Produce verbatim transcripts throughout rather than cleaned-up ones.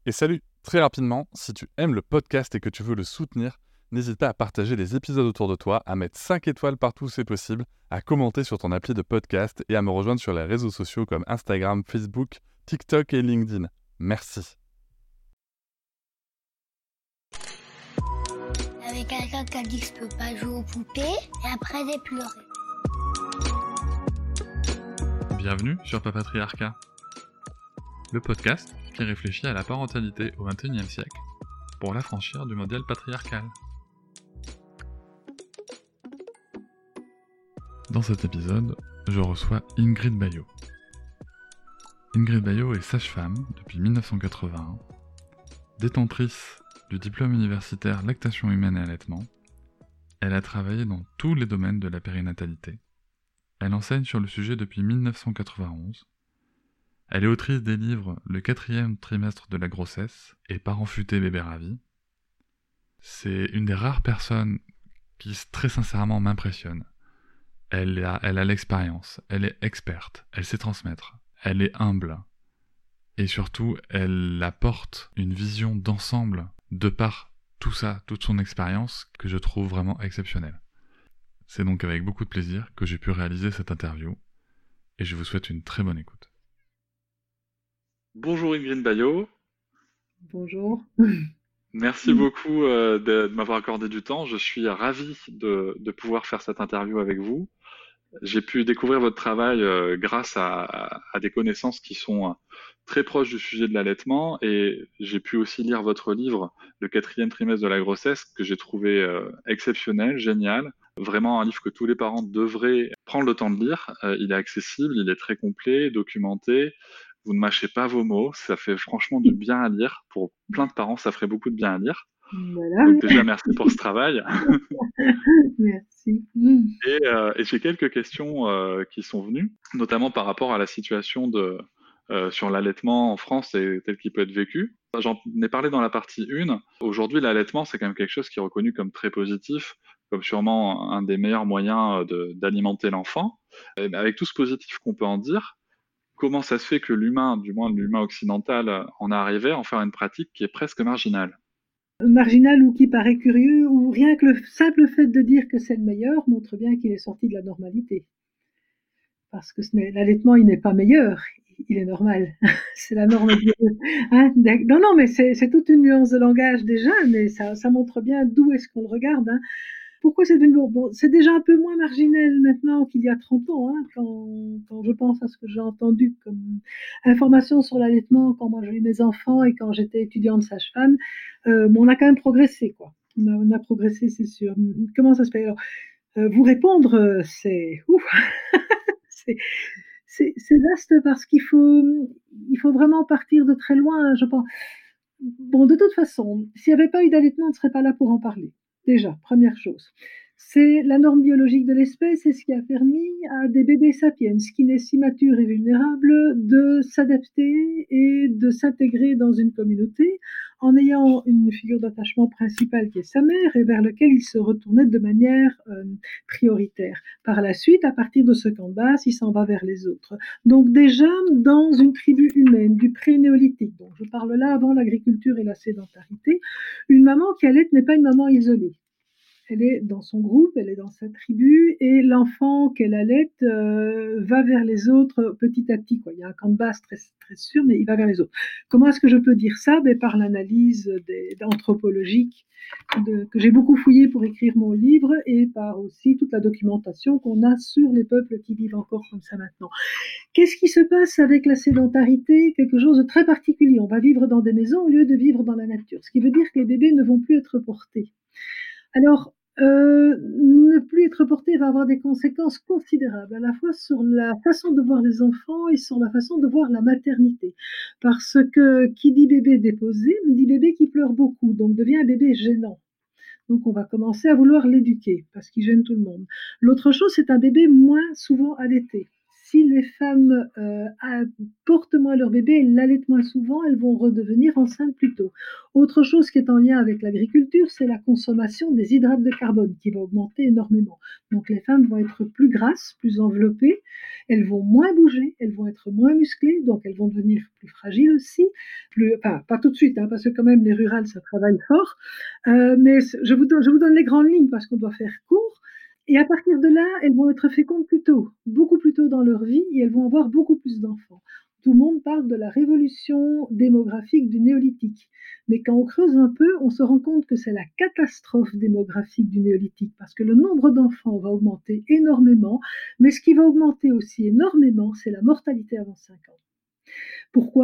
Et salut, très rapidement, si tu aimes le podcast et que tu veux le soutenir, n'hésite pas à partager les épisodes autour de toi, à mettre cinq étoiles partout où c'est possible, à commenter sur ton appli de podcast et à me rejoindre sur les réseaux sociaux comme Instagram, Facebook, TikTok et LinkedIn. Merci. Avec quelqu'un qui a dit que je peux pas jouer aux poupées et après j'ai pleuré. Bienvenue sur Papatriarcat, le podcast qui réfléchit à la parentalité au vingt et unième siècle pour l'affranchir du modèle patriarcal. Dans cet épisode, je reçois Ingrid Baillot. Ingrid Baillot est sage-femme depuis mille neuf cent quatre-vingt-un, détentrice du diplôme universitaire lactation humaine et allaitement. Elle a travaillé dans tous les domaines de la périnatalité. Elle enseigne sur le sujet depuis mille neuf cent quatre-vingt-onze. Elle est autrice des livres Le quatrième trimestre de la grossesse et Parents futés, bébés ravis. C'est une des rares personnes qui très sincèrement m'impressionne. Elle a, elle a l'expérience, elle est experte, elle sait transmettre, elle est humble. Et surtout, elle apporte une vision d'ensemble de par tout ça, toute son expérience, que je trouve vraiment exceptionnelle. C'est donc avec beaucoup de plaisir que j'ai pu réaliser cette interview, et je vous souhaite une très bonne écoute. Bonjour Ingrid Baillot. Bonjour. Merci beaucoup euh, de, de m'avoir accordé du temps. Je suis ravi de, de pouvoir faire cette interview avec vous. J'ai pu découvrir votre travail euh, grâce à, à, à des connaissances qui sont euh, très proches du sujet de l'allaitement, et j'ai pu aussi lire votre livre, Le quatrième trimestre de la grossesse, que j'ai trouvé euh, exceptionnel, génial. Vraiment un livre que tous les parents devraient prendre le temps de lire. Euh, il est accessible, il est très complet, documenté. Vous ne mâchez pas vos mots, ça fait franchement du bien à lire. Pour plein de parents, ça ferait beaucoup de bien à lire. Voilà. Donc déjà, merci pour ce travail. Merci. Et, euh, et j'ai quelques questions euh, qui sont venues, notamment par rapport à la situation de, euh, sur l'allaitement en France et tel qu'il peut être vécu. J'en ai parlé dans la partie un. Aujourd'hui, l'allaitement, c'est quand même quelque chose qui est reconnu comme très positif, comme sûrement un des meilleurs moyens de, d'alimenter l'enfant. Et avec tout ce positif qu'on peut en dire, comment ça se fait que l'humain, du moins l'humain occidental, en est arrivé à en faire une pratique qui est presque marginale ? Marginal ou qui paraît curieux, ou rien que le simple fait de dire que c'est le meilleur montre bien qu'il est sorti de la normalité. Parce que ce n'est, l'allaitement, il n'est pas meilleur, il est normal. C'est la norme. Hein, non, non, mais c'est, c'est toute une nuance de langage déjà, mais ça, ça montre bien d'où est-ce qu'on le regarde. Hein. Pourquoi c'est devenu bon, c'est déjà un peu moins marginal maintenant qu'il y a trente ans, hein, quand, quand je pense à ce que j'ai entendu comme information sur l'allaitement quand moi j'ai eu mes enfants et quand j'étais étudiante sage-femme. Euh, bon, on a quand même progressé, quoi. On a, on a progressé, c'est sûr. Comment ça se fait alors euh, vous répondre, c'est ouf. c'est, c'est, c'est vaste parce qu'il faut, il faut vraiment partir de très loin, je pense. Bon, de toute façon, s'il n'y avait pas eu d'allaitement, on ne serait pas là pour en parler. Déjà, première chose. C'est la norme biologique de l'espèce et ce qui a permis à des bébés sapiens, qui naissent si matures et vulnérables, de s'adapter et de s'intégrer dans une communauté en ayant une figure d'attachement principale qui est sa mère et vers laquelle ils se retournaient de manière euh, prioritaire. Par la suite, à partir de ce camp de base, il s'en va vers les autres. Donc déjà, dans une tribu humaine du pré-néolithique, donc je parle là avant l'agriculture et la sédentarité, une maman qui allaite n'est pas une maman isolée. Elle est dans son groupe, elle est dans sa tribu, et l'enfant qu'elle allaite euh, va vers les autres petit à petit. Quoi. Il y a un camp de base très, très sûr, mais il va vers les autres. Comment est-ce que je peux dire ça ? Ben, par l'analyse des, anthropologique de, que j'ai beaucoup fouillé pour écrire mon livre, et par aussi toute la documentation qu'on a sur les peuples qui vivent encore comme ça maintenant. Qu'est-ce qui se passe avec la sédentarité ? Quelque chose de très particulier. On va vivre dans des maisons au lieu de vivre dans la nature, ce qui veut dire que les bébés ne vont plus être portés. Alors, euh, ne plus être porté va avoir des conséquences considérables, à la fois sur la façon de voir les enfants et sur la façon de voir la maternité. Parce que qui dit bébé déposé, dit bébé qui pleure beaucoup, donc devient un bébé gênant. Donc on va commencer à vouloir l'éduquer, parce qu'il gêne tout le monde. L'autre chose, c'est un bébé moins souvent allaité. si les femmes euh, portent moins leur bébé, elles l'allaitent moins souvent, elles vont redevenir enceintes plus tôt. Autre chose qui est en lien avec l'agriculture, c'est la consommation des hydrates de carbone qui va augmenter énormément. Donc les femmes vont être plus grasses, plus enveloppées, elles vont moins bouger, elles vont être moins musclées, donc elles vont devenir plus fragiles aussi. Plus, enfin, pas tout de suite, hein, parce que quand même les rurales, ça travaille fort. Euh, mais je vous, donne, je vous donne les grandes lignes parce qu'on doit faire court. Et à partir de là, elles vont être fécondes plus tôt, beaucoup plus tôt dans leur vie, et elles vont avoir beaucoup plus d'enfants. Tout le monde parle de la révolution démographique du néolithique. Mais quand on creuse un peu, on se rend compte que c'est la catastrophe démographique du néolithique, parce que le nombre d'enfants va augmenter énormément, mais ce qui va augmenter aussi énormément, c'est la mortalité avant cinq ans. Pourquoi ?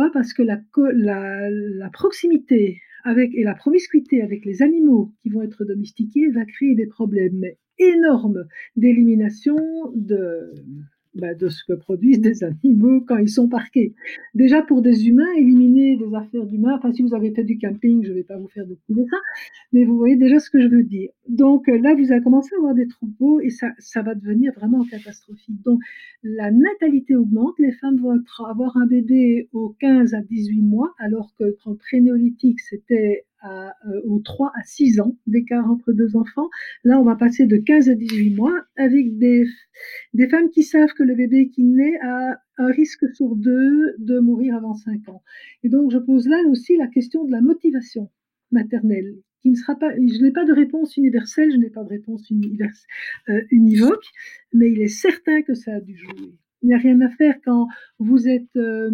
Parce que la, la, la proximité avec, et la promiscuité avec les animaux qui vont être domestiqués va créer des problèmes énormes d'élimination de, bah, de ce que produisent des animaux quand ils sont parqués. Déjà pour des humains, éliminer des affaires d'humains, enfin si vous avez fait du camping, je ne vais pas vous faire découvrir ça, mais vous voyez déjà ce que je veux dire. Donc là, vous avez commencé à avoir des troupeaux et ça, ça va devenir vraiment catastrophique. Donc la natalité augmente, les femmes vont être, avoir un bébé aux quinze à dix-huit mois, alors que quand pré-néolithique, c'était à, euh, aux trois à six ans d'écart entre deux enfants. Là, on va passer de quinze à dix-huit mois avec des, des femmes qui savent que le bébé qui naît a un risque sur deux de mourir avant cinq ans. Et donc, je pose là aussi la question de la motivation maternelle, qui ne sera pas, je n'ai pas de réponse universelle, je n'ai pas de réponse univers, euh, univoque, mais il est certain que ça a dû jouer. Il n'y a rien à faire quand vous êtes... Euh,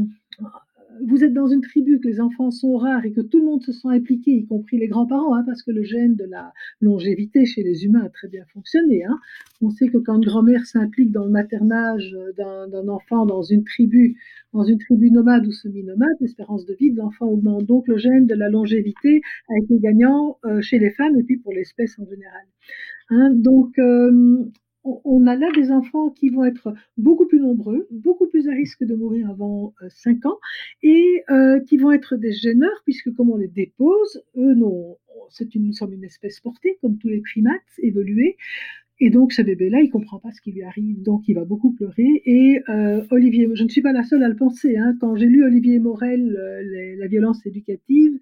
vous êtes dans une tribu, que les enfants sont rares et que tout le monde se sent impliqué, y compris les grands-parents, hein, parce que le gène de la longévité chez les humains a très bien fonctionné. Hein. On sait que quand une grand-mère s'implique dans le maternage d'un, d'un enfant dans une tribu, dans une tribu nomade ou semi-nomade, l'espérance de vie de l'enfant augmente. Donc le gène de la longévité a été gagnant euh, chez les femmes et puis pour l'espèce en général. Hein, donc euh, on a là des enfants qui vont être beaucoup plus nombreux, beaucoup plus à risque de mourir avant euh, cinq ans, et euh, qui vont être des gêneurs, puisque comme on les dépose, eux, non, c'est une, nous sommes une espèce portée, comme tous les primates évolués, et donc ce bébé-là, il ne comprend pas ce qui lui arrive, donc il va beaucoup pleurer. Et euh, Olivier, je ne suis pas la seule à le penser, hein, quand j'ai lu Olivier Morel, euh, les, La violence éducative,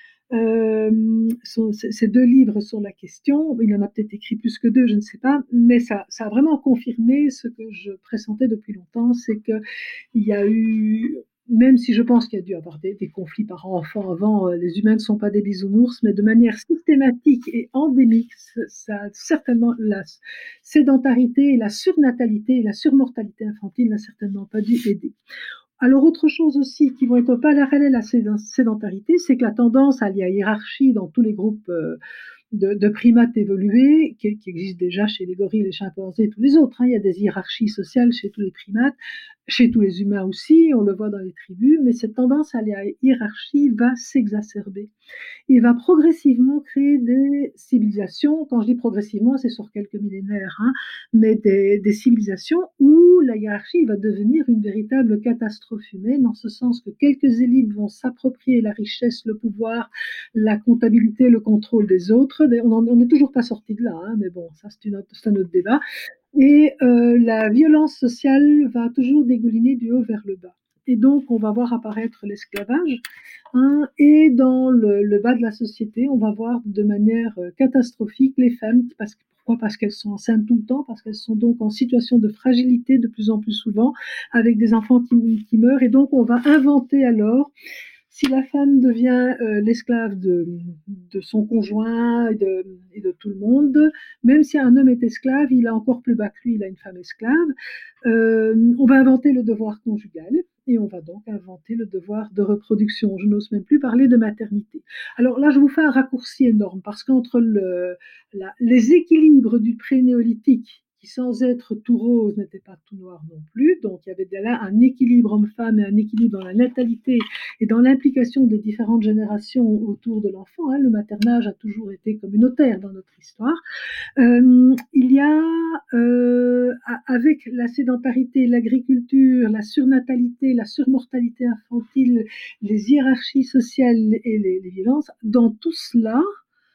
Euh, son, ces deux livres sur la question, il en a peut-être écrit plus que deux, je ne sais pas, mais ça, ça a vraiment confirmé ce que je pressentais depuis longtemps, c'est qu'il y a eu, même si je pense qu'il y a dû y avoir des, des conflits par enfants avant, les humains ne sont pas des bisounours, mais de manière systématique et endémique, ça a certainement, la sédentarité et la surnatalité et la surmortalité infantile n'a certainement pas dû aider. Alors, autre chose aussi qui vont être parallèles à la sédentarité, c'est que la tendance à la hiérarchie dans tous les groupes de, de primates évolués, qui, qui existent déjà chez les gorilles, les chimpanzés et tous les autres, hein, il y a des hiérarchies sociales chez tous les primates, chez tous les humains aussi, on le voit dans les tribus, mais cette tendance à la hiérarchie va s'exacerber et va progressivement créer des civilisations. Quand je dis progressivement, c'est sur quelques millénaires, hein, mais des, des civilisations où la hiérarchie va devenir une véritable catastrophe humaine, en ce sens que quelques élites vont s'approprier la richesse, le pouvoir, la comptabilité, le contrôle des autres. On n'est toujours pas sorti de là, hein, mais bon, ça c'est, une autre, c'est un autre débat. Et euh, la violence sociale va toujours dégouliner du haut vers le bas. Et donc, on va voir apparaître l'esclavage. Hein, et dans le, le bas de la société, on va voir de manière euh, catastrophique les femmes. Parce, pourquoi ? Parce qu'elles sont enceintes tout le temps, parce qu'elles sont donc en situation de fragilité de plus en plus souvent, avec des enfants qui, qui meurent. Et donc, on va inventer alors... Si la femme devient euh, l'esclave de, de son conjoint et de, et de tout le monde, même si un homme est esclave, il a encore plus bas que lui, il a une femme esclave, euh, on va inventer le devoir conjugal et on va donc inventer le devoir de reproduction. Je n'ose même plus parler de maternité. Alors là, je vous fais un raccourci énorme parce qu'entre le, la, les équilibres du pré-néolithique, qui sans être tout rose n'était pas tout noir non plus, donc il y avait là un équilibre homme-femme et un équilibre dans la natalité et dans l'implication des différentes générations autour de l'enfant. Hein. Le maternage a toujours été communautaire dans notre histoire. Euh, il y a, euh, avec la sédentarité, l'agriculture, la surnatalité, la surmortalité infantile, les hiérarchies sociales et les, les violences, dans tout cela,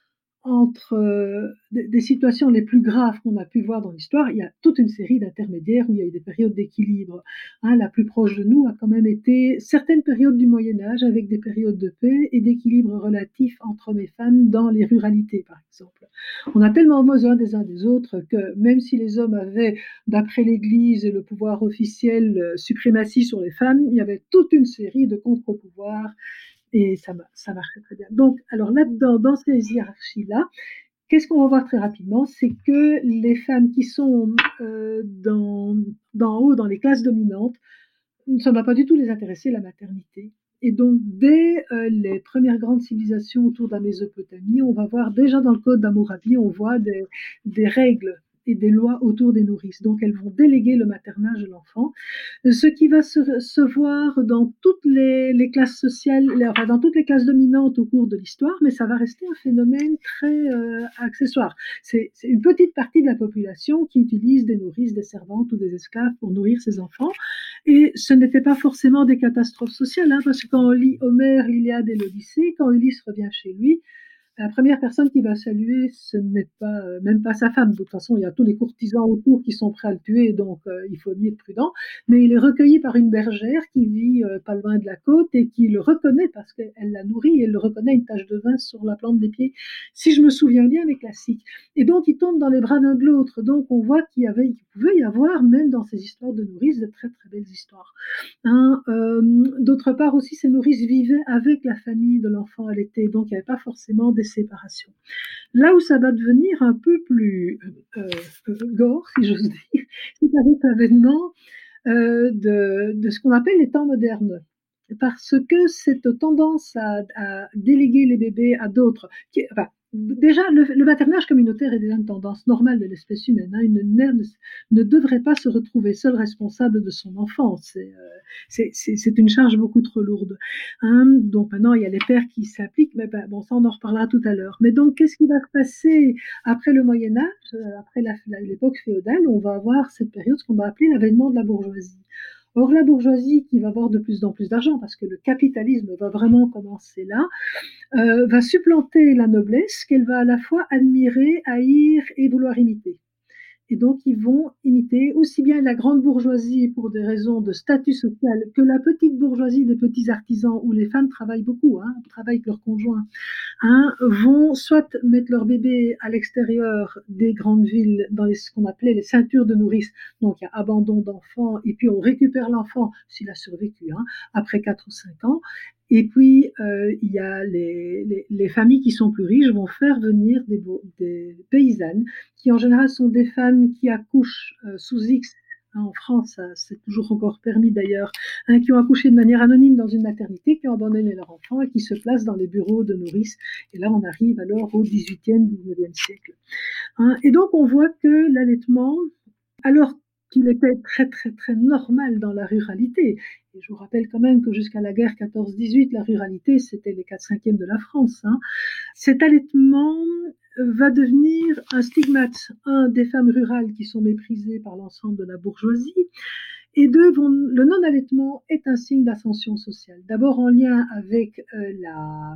entre euh, des, des situations les plus graves qu'on a pu voir dans l'histoire, il y a toute une série d'intermédiaires où il y a eu des périodes d'équilibre. Hein, la plus proche de nous a quand même été certaines périodes du Moyen-Âge avec des périodes de paix et d'équilibre relatif entre hommes et femmes dans les ruralités, par exemple. On a tellement besoin des uns des autres que même si les hommes avaient, d'après l'Église et le pouvoir officiel, euh, suprématie sur les femmes, il y avait toute une série de contre-pouvoirs. Et ça, ça marchait très bien. Donc, alors là-dedans, dans ces hiérarchies-là, qu'est-ce qu'on va voir très rapidement? C'est que les femmes qui sont euh, dans, d'en haut, dans les classes dominantes, ça ne va pas du tout les intéresser, la maternité. Et donc, dès euh, les premières grandes civilisations autour de la Mésopotamie, on va voir déjà dans le code d'Hammurabi, on voit des, des règles et des lois autour des nourrices. Donc, elles vont déléguer le maternage de l'enfant, ce qui va se, se voir dans toutes les, les classes sociales, les, enfin, dans toutes les classes dominantes au cours de l'histoire, mais ça va rester un phénomène très euh, accessoire. C'est, c'est une petite partie de la population qui utilise des nourrices, des servantes ou des esclaves pour nourrir ses enfants, et ce n'était pas forcément des catastrophes sociales, hein, parce que quand on lit Homère, l'Iliade et l'Odyssée, quand Ulysse revient chez lui, la première personne qui va saluer, ce n'est pas euh, même pas sa femme. De toute façon, il y a tous les courtisans autour qui sont prêts à le tuer, donc euh, il faut mieux être prudent. Mais il est recueilli par une bergère qui vit euh, pas loin de la côte et qui le reconnaît parce qu'elle l'a nourri et elle le reconnaît une tache de vin sur la plante des pieds. Si je me souviens bien, les classiques. Et donc, il tombe dans les bras l'un de l'autre. Donc, on voit qu'il y avait, qu'il pouvait y avoir, même dans ces histoires de nourrices, de très très belles histoires. Hein, euh, d'autre part aussi, ces nourrices vivaient avec la famille de l'enfant allaité, donc il n'y avait pas forcément des séparations. Là où ça va devenir un peu plus euh, euh, gore, si j'ose dire, c'est avec l'avènement euh, de, de ce qu'on appelle les temps modernes. Parce que cette tendance à, à déléguer les bébés à d'autres, qui, enfin, déjà, le, le maternage communautaire est déjà une tendance normale de l'espèce humaine. Hein. Une mère ne, ne devrait pas se retrouver seule responsable de son enfant. C'est, euh, c'est, c'est, c'est une charge beaucoup trop lourde. Hein. Donc maintenant, il y a les pères qui s'appliquent, mais ben, bon, ça on en reparlera tout à l'heure. Mais donc, qu'est-ce qui va se passer après le Moyen-Âge, après la, la, l'époque féodale? On va avoir cette période, ce qu'on va appeler l'avènement de la bourgeoisie. Or, la bourgeoisie, qui va avoir de plus en plus d'argent, parce que le capitalisme va vraiment commencer là, euh, va supplanter la noblesse qu'elle va à la fois admirer, haïr et vouloir imiter. Et donc, ils vont imiter aussi bien la grande bourgeoisie pour des raisons de statut social que la petite bourgeoisie des petits artisans où les femmes travaillent beaucoup, hein, travaillent avec leurs conjoints, hein, vont soit mettre leur bébé à l'extérieur des grandes villes dans les, ce qu'on appelait les ceintures de nourrice. Donc, il y a abandon d'enfants et puis on récupère l'enfant s'il a survécu, hein, après quatre ou cinq ans. Et puis, euh, il y a les, les, les familles qui sont plus riches vont faire venir des, des paysannes qui, en général, sont des femmes qui accouchent euh, sous X. Hein, en France, ça, c'est toujours encore permis d'ailleurs, hein, qui ont accouché de manière anonyme dans une maternité, qui ont abandonné leur enfant et qui se placent dans les bureaux de nourrices. Et là, on arrive alors au dix-huitième, dix-neuvième siècle. Hein, et donc, on voit que l'allaitement, alors qu'il était très, très, très normal dans la ruralité. Et je vous rappelle quand même que jusqu'à la guerre quatorze dix-huit, la ruralité, c'était les quatre cinquièmes de la France. Hein. Cet allaitement va devenir un stigmate, un, des femmes rurales qui sont méprisées par l'ensemble de la bourgeoisie, et deux, vont, le non-allaitement est un signe d'ascension sociale. D'abord en lien avec euh, la...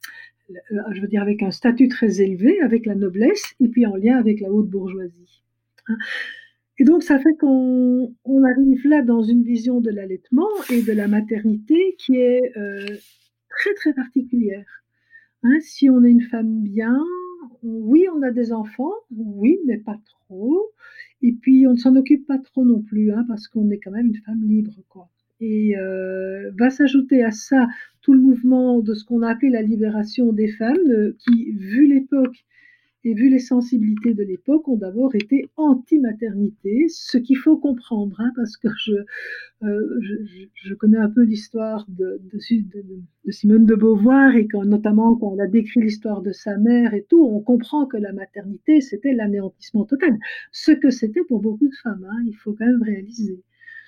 je veux dire avec un statut très élevé, avec la noblesse, et puis en lien avec la haute bourgeoisie. Hein. Et donc, ça fait qu'on on arrive là dans une vision de l'allaitement et de la maternité qui est euh, très, très particulière. Hein, si on est une femme bien, oui, on a des enfants, oui, mais pas trop. Et puis, on ne s'en occupe pas trop non plus, hein, parce qu'on est quand même une femme libre, quoi. Et euh, va s'ajouter à ça tout le mouvement de ce qu'on a appelé la libération des femmes, euh, qui, vu l'époque, et vu les sensibilités de l'époque, ont d'abord été anti-maternité, ce qu'il faut comprendre, hein, parce que je, euh, je, je connais un peu l'histoire de, de, de, de Simone de Beauvoir, et quand, notamment quand elle a décrit l'histoire de sa mère et tout, on comprend que la maternité, c'était l'anéantissement total. Ce que c'était pour beaucoup de femmes, hein, il faut quand même réaliser.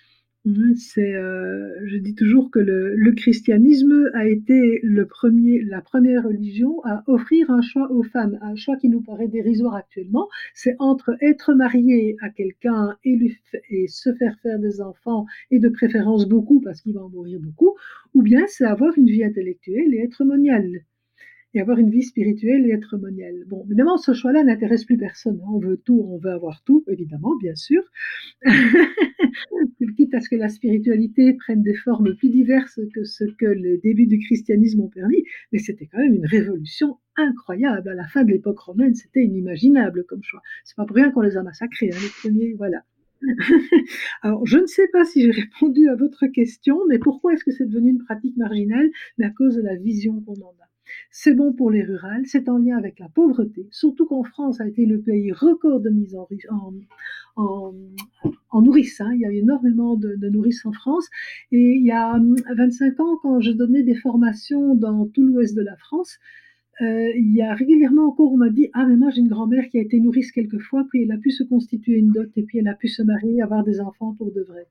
C'est, euh, je dis toujours que le, le christianisme a été le premier, la première religion à offrir un choix aux femmes, un choix qui nous paraît dérisoire actuellement. C'est entre être marié à quelqu'un et, lui, et se faire faire des enfants, et de préférence beaucoup parce qu'il va en mourir beaucoup, ou bien c'est avoir une vie intellectuelle et être moniale. et avoir une vie spirituelle et être moniale. Bon, évidemment, ce choix-là n'intéresse plus personne. On veut tout, on veut avoir tout, évidemment, bien sûr. Quitte à ce que la spiritualité prenne des formes plus diverses que ce que les débuts du christianisme ont permis, mais c'était quand même une révolution incroyable. À la fin de l'époque romaine, c'était inimaginable comme choix. C'est pas pour rien qu'on les a massacrés, hein, les premiers, voilà. Alors, je ne sais pas si j'ai répondu à votre question, mais pourquoi est-ce que c'est devenu une pratique marginale? Mais à cause de la vision qu'on en a. C'est bon pour les rurales, c'est en lien avec la pauvreté, surtout qu'en France a été le pays record de mise en, en, en, en nourrices. Hein. Il y a eu énormément de, de nourrices en France. Et il y a vingt-cinq ans, quand je donnais des formations dans tout l'ouest de la France, Euh, il y a régulièrement encore, on m'a dit, ah mais moi j'ai une grand-mère qui a été nourrice quelquefois, puis elle a pu se constituer une dot, et puis elle a pu se marier, avoir des enfants pour de vrai.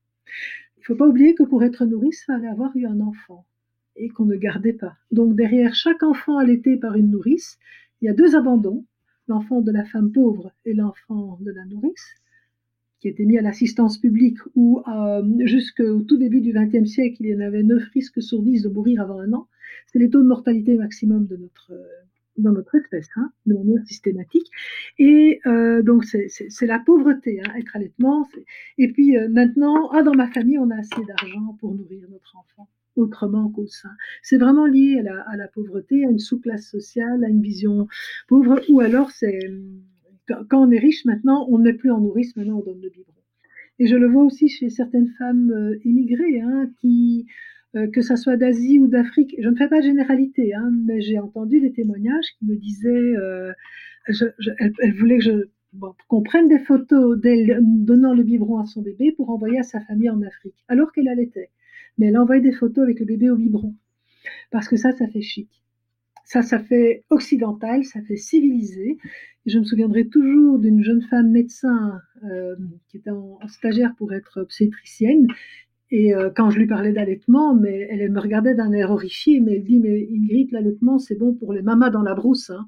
Il ne faut pas oublier que pour être nourrice, il fallait avoir eu un enfant, et qu'on ne gardait pas. Donc derrière chaque enfant allaité par une nourrice, il y a deux abandons, l'enfant de la femme pauvre et l'enfant de la nourrice, qui étaient mis à l'assistance publique, où euh, jusqu'au tout début du vingtième siècle, il y en avait neuf risques sur dix de mourir avant un an. C'est les taux de mortalité maximum de notre, euh, dans notre espèce, hein, de manière systématique. Et euh, donc, c'est, c'est, c'est la pauvreté, hein, être allaitement. C'est... Et puis euh, maintenant, ah, dans ma famille, on a assez d'argent pour nourrir notre enfant, autrement qu'au sein. C'est vraiment lié à la, à la pauvreté, à une sous-classe sociale, à une vision pauvre, ou alors c'est... Quand on est riche maintenant, on ne met plus en nourrice, maintenant on donne le biberon. Et je le vois aussi chez certaines femmes euh, immigrées, hein, qui, euh, que ça soit d'Asie ou d'Afrique, je ne fais pas de généralité, hein, mais j'ai entendu des témoignages qui me disaient, euh, je, je, elle, elle voulait que je, bon, qu'on prenne des photos d'elle donnant le biberon à son bébé pour envoyer à sa famille en Afrique, alors qu'elle allaitait. Mais elle envoyait des photos avec le bébé au biberon, parce que ça, ça fait chic. Ça, ça fait occidental, ça fait civilisé. Et je me souviendrai toujours d'une jeune femme médecin euh, qui était en, en stagiaire pour être obstétricienne. Et euh, quand je lui parlais d'allaitement, mais elle, elle me regardait d'un air horrifié, mais elle dit, mais Ingrid, l'allaitement, c'est bon pour les mamas dans la brousse. Hein.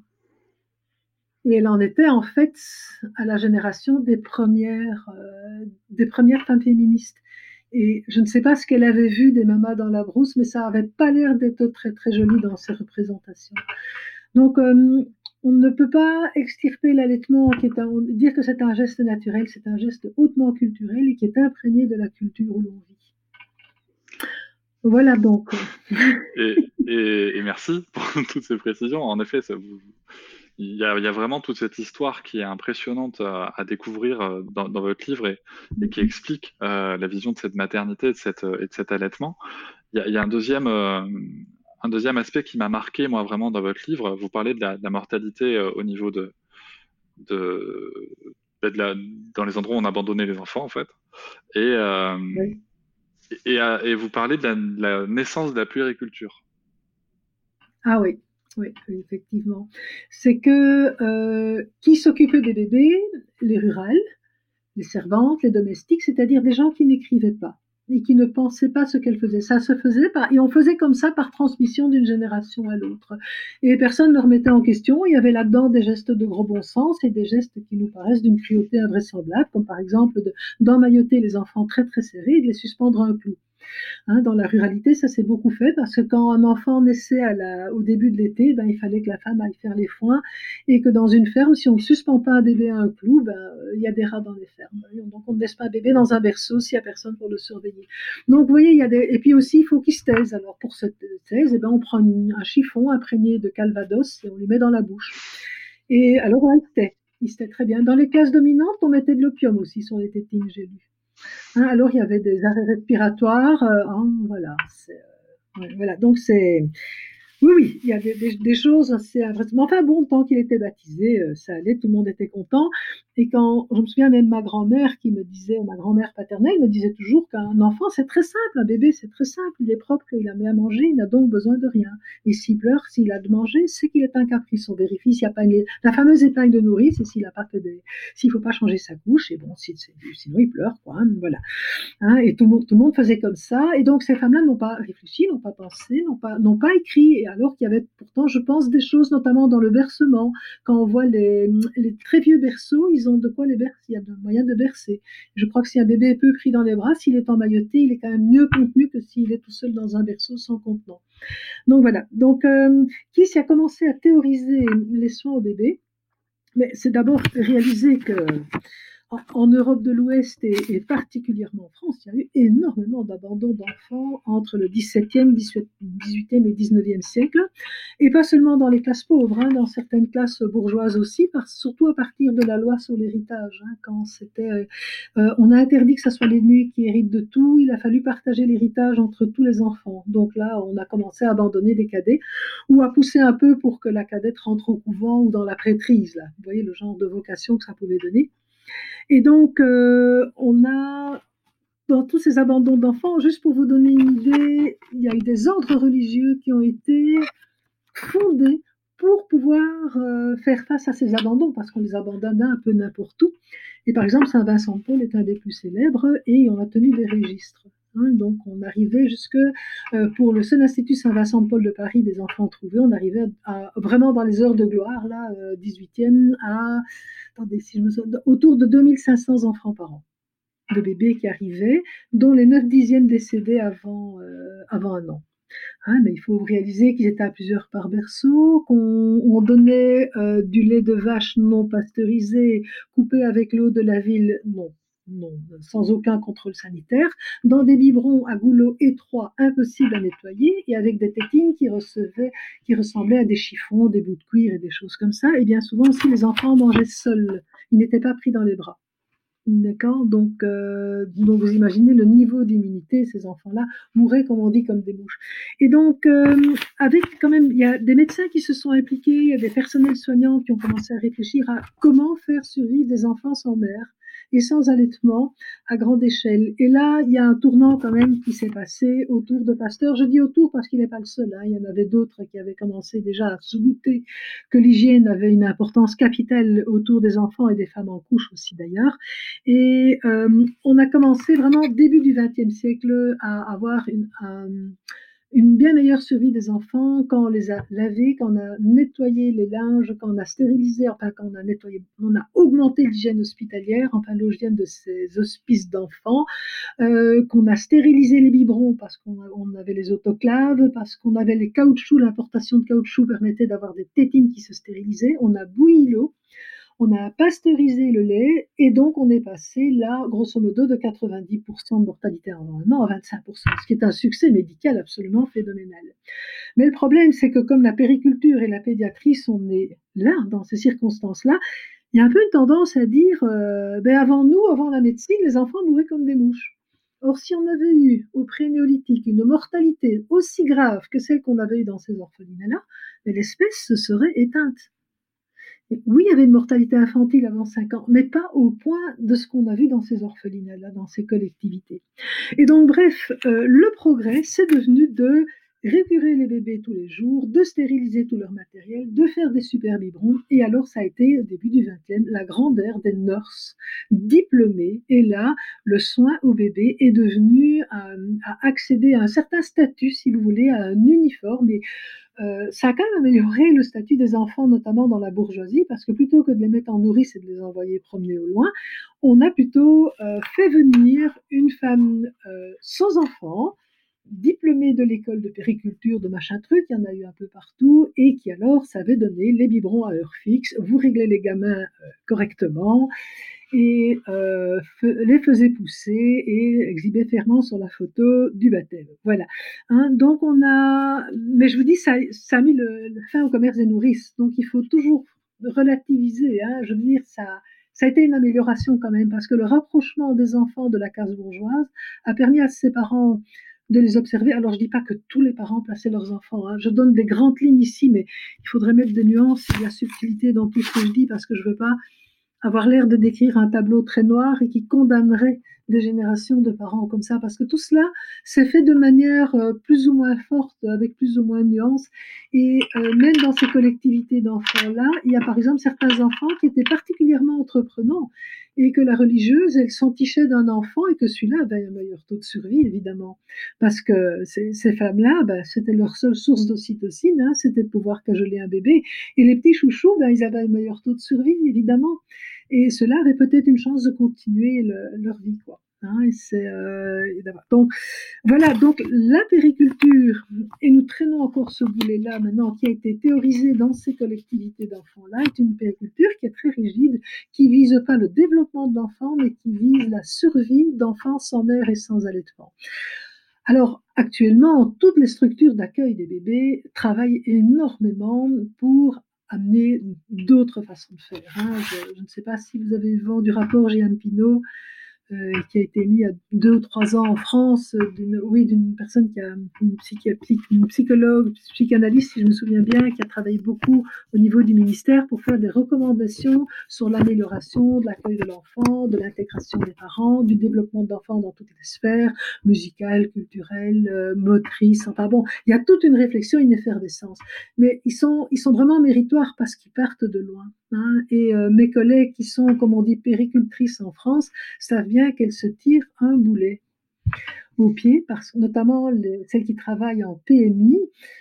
Et elle en était en fait à la génération des premières, euh, des premières femmes féministes. Et je ne sais pas ce qu'elle avait vu des mamas dans la brousse, mais ça n'avait pas l'air d'être très très joli dans ses représentations. Donc, euh, on ne peut pas extirper l'allaitement, qui est un, dire que c'est un geste naturel, c'est un geste hautement culturel et qui est imprégné de la culture où l'on vit. Voilà donc. Et, et, et merci pour toutes ces précisions. En effet, ça vous... Il y, a, il y a vraiment toute cette histoire qui est impressionnante à, à découvrir dans, dans votre livre et, et qui explique euh, la vision de cette maternité et de, cette, et de cet allaitement. Il y a, il y a un, deuxième, euh, un deuxième aspect qui m'a marqué, moi, vraiment, dans votre livre. Vous parlez de la, de la mortalité euh, au niveau de, de, de la, dans les endroits où on abandonnait les enfants, en fait. Et, euh, oui. et, et, et vous parlez de la, de la naissance de la puériculture. Ah oui. Oui, effectivement. C'est que euh, qui s'occupait des bébés? Les rurales, les servantes, les domestiques, c'est-à-dire des gens qui n'écrivaient pas et qui ne pensaient pas ce qu'elles faisaient. Ça se faisait par, et on faisait comme ça par transmission d'une génération à l'autre. Et personne ne remettait en question. Il y avait là-dedans des gestes de gros bon sens et des gestes qui nous paraissent d'une cruauté invraisemblable, comme par exemple de, d'emmailloter les enfants très très serrés et de les suspendre à un clou. Hein, dans la ruralité, ça s'est beaucoup fait parce que quand un enfant naissait à la, au début de l'été, ben, il fallait que la femme aille faire les foins et que dans une ferme, si on ne suspend pas un bébé à un clou, ben, il y a des rats dans les fermes. Donc on ne laisse pas un bébé dans un berceau s'il n'y a personne pour le surveiller. Donc vous voyez, il y a des... Et puis aussi, il faut qu'il se taise. Alors pour se taise, eh ben, on prend une, un chiffon imprégné de calvados et on lui met dans la bouche. Et alors on se tait. Il se tait très bien. Dans les classes dominantes, on mettait de l'opium aussi sur les tétines, j'ai lu. Hein, alors il y avait des arrêts respiratoires, euh, hein, voilà, c'est, euh, ouais, voilà. Donc c'est, oui, oui, il y a des, des, des choses assez invraisemblable. Enfin bon, tant qu'il était baptisé, euh, ça allait, tout le monde était content. Et quand, je me souviens même ma grand-mère qui me disait, ma grand-mère paternelle me disait toujours qu'un enfant c'est très simple, un bébé c'est très simple, il est propre et il a mis à manger, il n'a donc besoin de rien. Et s'il pleure, s'il a de manger, c'est qu'il est un caprice. On vérifie s'il n'y a pas une, la fameuse épingle de nourrice et s'il n'a pas fait des, s'il faut pas changer sa couche, et bon, si, sinon il pleure, quoi, hein, voilà. Hein, et tout le monde, tout le monde faisait comme ça. Et donc ces femmes-là n'ont pas réfléchi, n'ont pas pensé, n'ont pas, n'ont pas écrit. Et alors qu'il y avait pourtant, je pense, des choses, notamment dans le bercement. Quand on voit les, les très vieux berceaux, ils ont de quoi les bercer, il y a de moyen de bercer. Je crois que si un bébé est peu pris dans les bras, s'il est emmailloté, il est quand même mieux contenu que s'il est tout seul dans un berceau sans contenant. Donc voilà. Donc, euh, qui s'y a commencé à théoriser les soins au bébé? Mais c'est d'abord réaliser que en, en Europe de l'Ouest et, et particulièrement en France, il y a eu énormément d'abandon d'enfants entre le dix-septième, dix-huitième et dix-neuvième siècle, et pas seulement dans les classes pauvres, hein, dans certaines classes bourgeoises aussi, parce, surtout à partir de la loi sur l'héritage. Hein, quand c'était, euh, on a interdit que ce soit l'aîné qui hérite de tout, il a fallu partager l'héritage entre tous les enfants. Donc là, on a commencé à abandonner des cadets, ou à pousser un peu pour que la cadette rentre au couvent ou dans la prêtrise. Là. Vous voyez le genre de vocation que ça pouvait donner. Et donc, euh, on a, dans tous ces abandons d'enfants, juste pour vous donner une idée, il y a eu des ordres religieux qui ont été fondés pour pouvoir euh, faire face à ces abandons, parce qu'on les abandonnait un peu n'importe où. Et par exemple, Saint Vincent de Paul est un des plus célèbres, et on a tenu des registres. Hein, donc, on arrivait jusque, euh, pour le seul institut Saint Vincent de Paul de Paris, des enfants trouvés, on arrivait à, à, vraiment dans les heures de gloire, là, euh, dix-huitième, à, attendez, si je me souviens, autour de deux mille cinq cents enfants par an, de bébés qui arrivaient, dont les neuf dixièmes décédaient avant, euh, avant un an. Hein, mais il faut réaliser qu'ils étaient à plusieurs par berceau, qu'on on donnait euh, du lait de vache non pasteurisé, coupé avec l'eau de la ville, non. Non, sans aucun contrôle sanitaire, dans des biberons à goulot étroits, impossibles à nettoyer, et avec des tétines qui, recevaient, qui ressemblaient à des chiffons, des bouts de cuir et des choses comme ça. Et bien souvent aussi, les enfants mangeaient seuls, ils n'étaient pas pris dans les bras. D'accord, donc, euh, donc vous imaginez le niveau d'immunité, ces enfants-là mouraient, comme on dit, comme des mouches. Et donc, euh, avec quand même, il y a des médecins qui se sont impliqués, il y a des personnels soignants qui ont commencé à réfléchir à comment faire survivre des enfants sans mère et sans allaitement à grande échelle. Et là, il y a un tournant quand même qui s'est passé autour de Pasteur. Je dis autour parce qu'il n'est pas le seul. Hein. Il y en avait d'autres qui avaient commencé déjà à se douter que l'hygiène avait une importance capitale autour des enfants et des femmes en couche aussi d'ailleurs. Et euh, on a commencé vraiment début du vingtième siècle à avoir une, un, une bien meilleure survie des enfants quand on les a lavés, quand on a nettoyé les linges, quand on a stérilisé, enfin quand on a nettoyé, on a augmenté l'hygiène hospitalière, enfin l'hygiène de ces hospices d'enfants, euh, qu'on a stérilisé les biberons parce qu'on on avait les autoclaves, parce qu'on avait les caoutchoucs, l'importation de caoutchouc permettait d'avoir des tétines qui se stérilisaient, on a bouilli l'eau, on a pasteurisé le lait et donc on est passé là, grosso modo, de quatre-vingt-dix pour cent de mortalité avant un an à vingt-cinq pour cent, ce qui est un succès médical absolument phénoménal. Mais le problème, c'est que comme la périculture et la pédiatrie sont nées là, dans ces circonstances-là, il y a un peu une tendance à dire, euh, ben avant nous, avant la médecine, les enfants mouraient comme des mouches. Or, si on avait eu au pré-néolithique une mortalité aussi grave que celle qu'on avait eue dans ces orphelinats-là, l'espèce se serait éteinte. Oui, il y avait une mortalité infantile avant cinq ans, mais pas au point de ce qu'on a vu dans ces orphelinats-là, dans ces collectivités. Et donc, bref, euh, le progrès, c'est devenu de récurer les bébés tous les jours, de stériliser tout leur matériel, de faire des super biberons. Et alors, ça a été, au début du vingtième, la grande ère des nurses diplômées. Et là, le soin au bébé est devenu à, à accéder à un certain statut, si vous voulez, à un uniforme. Et Euh, ça a quand même amélioré le statut des enfants, notamment dans la bourgeoisie, parce que plutôt que de les mettre en nourrice et de les envoyer promener au loin, on a plutôt euh, fait venir une femme euh, sans enfant, diplômée de l'école de périculture, de machin truc, il y en a eu un peu partout, et qui alors savait donner les biberons à heure fixe, vous réglez les gamins euh, correctement, et euh, les faisait pousser et exhibait fièrement sur la photo du baptême. Voilà. Hein, donc on a, mais je vous dis, ça, ça a mis le, le fin au commerce des nourrices. Donc il faut toujours relativiser. Hein, je veux dire, ça, ça a été une amélioration quand même parce que le rapprochement des enfants de la classe bourgeoise a permis à ses parents de les observer. Alors je dis pas que tous les parents plaçaient leurs enfants. Hein. Je donne des grandes lignes ici, mais il faudrait mettre des nuances et de la subtilité dans tout ce que je dis parce que je veux pas avoir l'air de décrire un tableau très noir et qui condamnerait des générations de parents comme ça, parce que tout cela s'est fait de manière euh, plus ou moins forte, avec plus ou moins de nuances. Et euh, même dans ces collectivités d'enfants-là, il y a par exemple certains enfants qui étaient particulièrement entreprenants et que la religieuse, elle s'entichait d'un enfant et que celui-là avait un meilleur taux de survie, évidemment. Parce que ces, ces femmes-là, ben, c'était leur seule source d'ocytocine, hein, c'était de pouvoir cajoler un bébé. Et les petits chouchous, ben, ils avaient un meilleur taux de survie, évidemment. Et ceux-là avaient peut-être une chance de continuer le, leur vie, quoi. Hein, et c'est, euh, donc, voilà, donc la périculture, et nous traînons encore ce boulet-là maintenant, qui a été théorisé dans ces collectivités d'enfants-là, est une périculture qui est très rigide, qui vise pas le développement de l'enfant, mais qui vise la survie d'enfants sans mère et sans allaitement. Alors, actuellement, toutes les structures d'accueil des bébés travaillent énormément pour amener d'autres façons de faire. Hein. Je, je ne sais pas si vous avez eu vent du rapport Jeanne Pinault, euh, qui a été mis il y a deux ou trois ans en France, d'une, oui, d'une personne qui a une, psychiatrie, une psychologue, psychanalyste, si je me souviens bien, qui a travaillé beaucoup au niveau du ministère pour faire des recommandations sur l'amélioration de l'accueil de l'enfant, de l'intégration des parents, du développement de l'enfant dans toutes les sphères, musicales, culturelles, euh, motrices, enfin bon, il y a toute une réflexion, une effervescence. Mais ils sont, ils sont vraiment méritoires parce qu'ils partent de loin. Hein, et euh, mes collègues qui sont, comme on dit, péricultrices en France, savent bien qu'elles se tirent un boulet au pied, parce, notamment les, celles qui travaillent en P M I,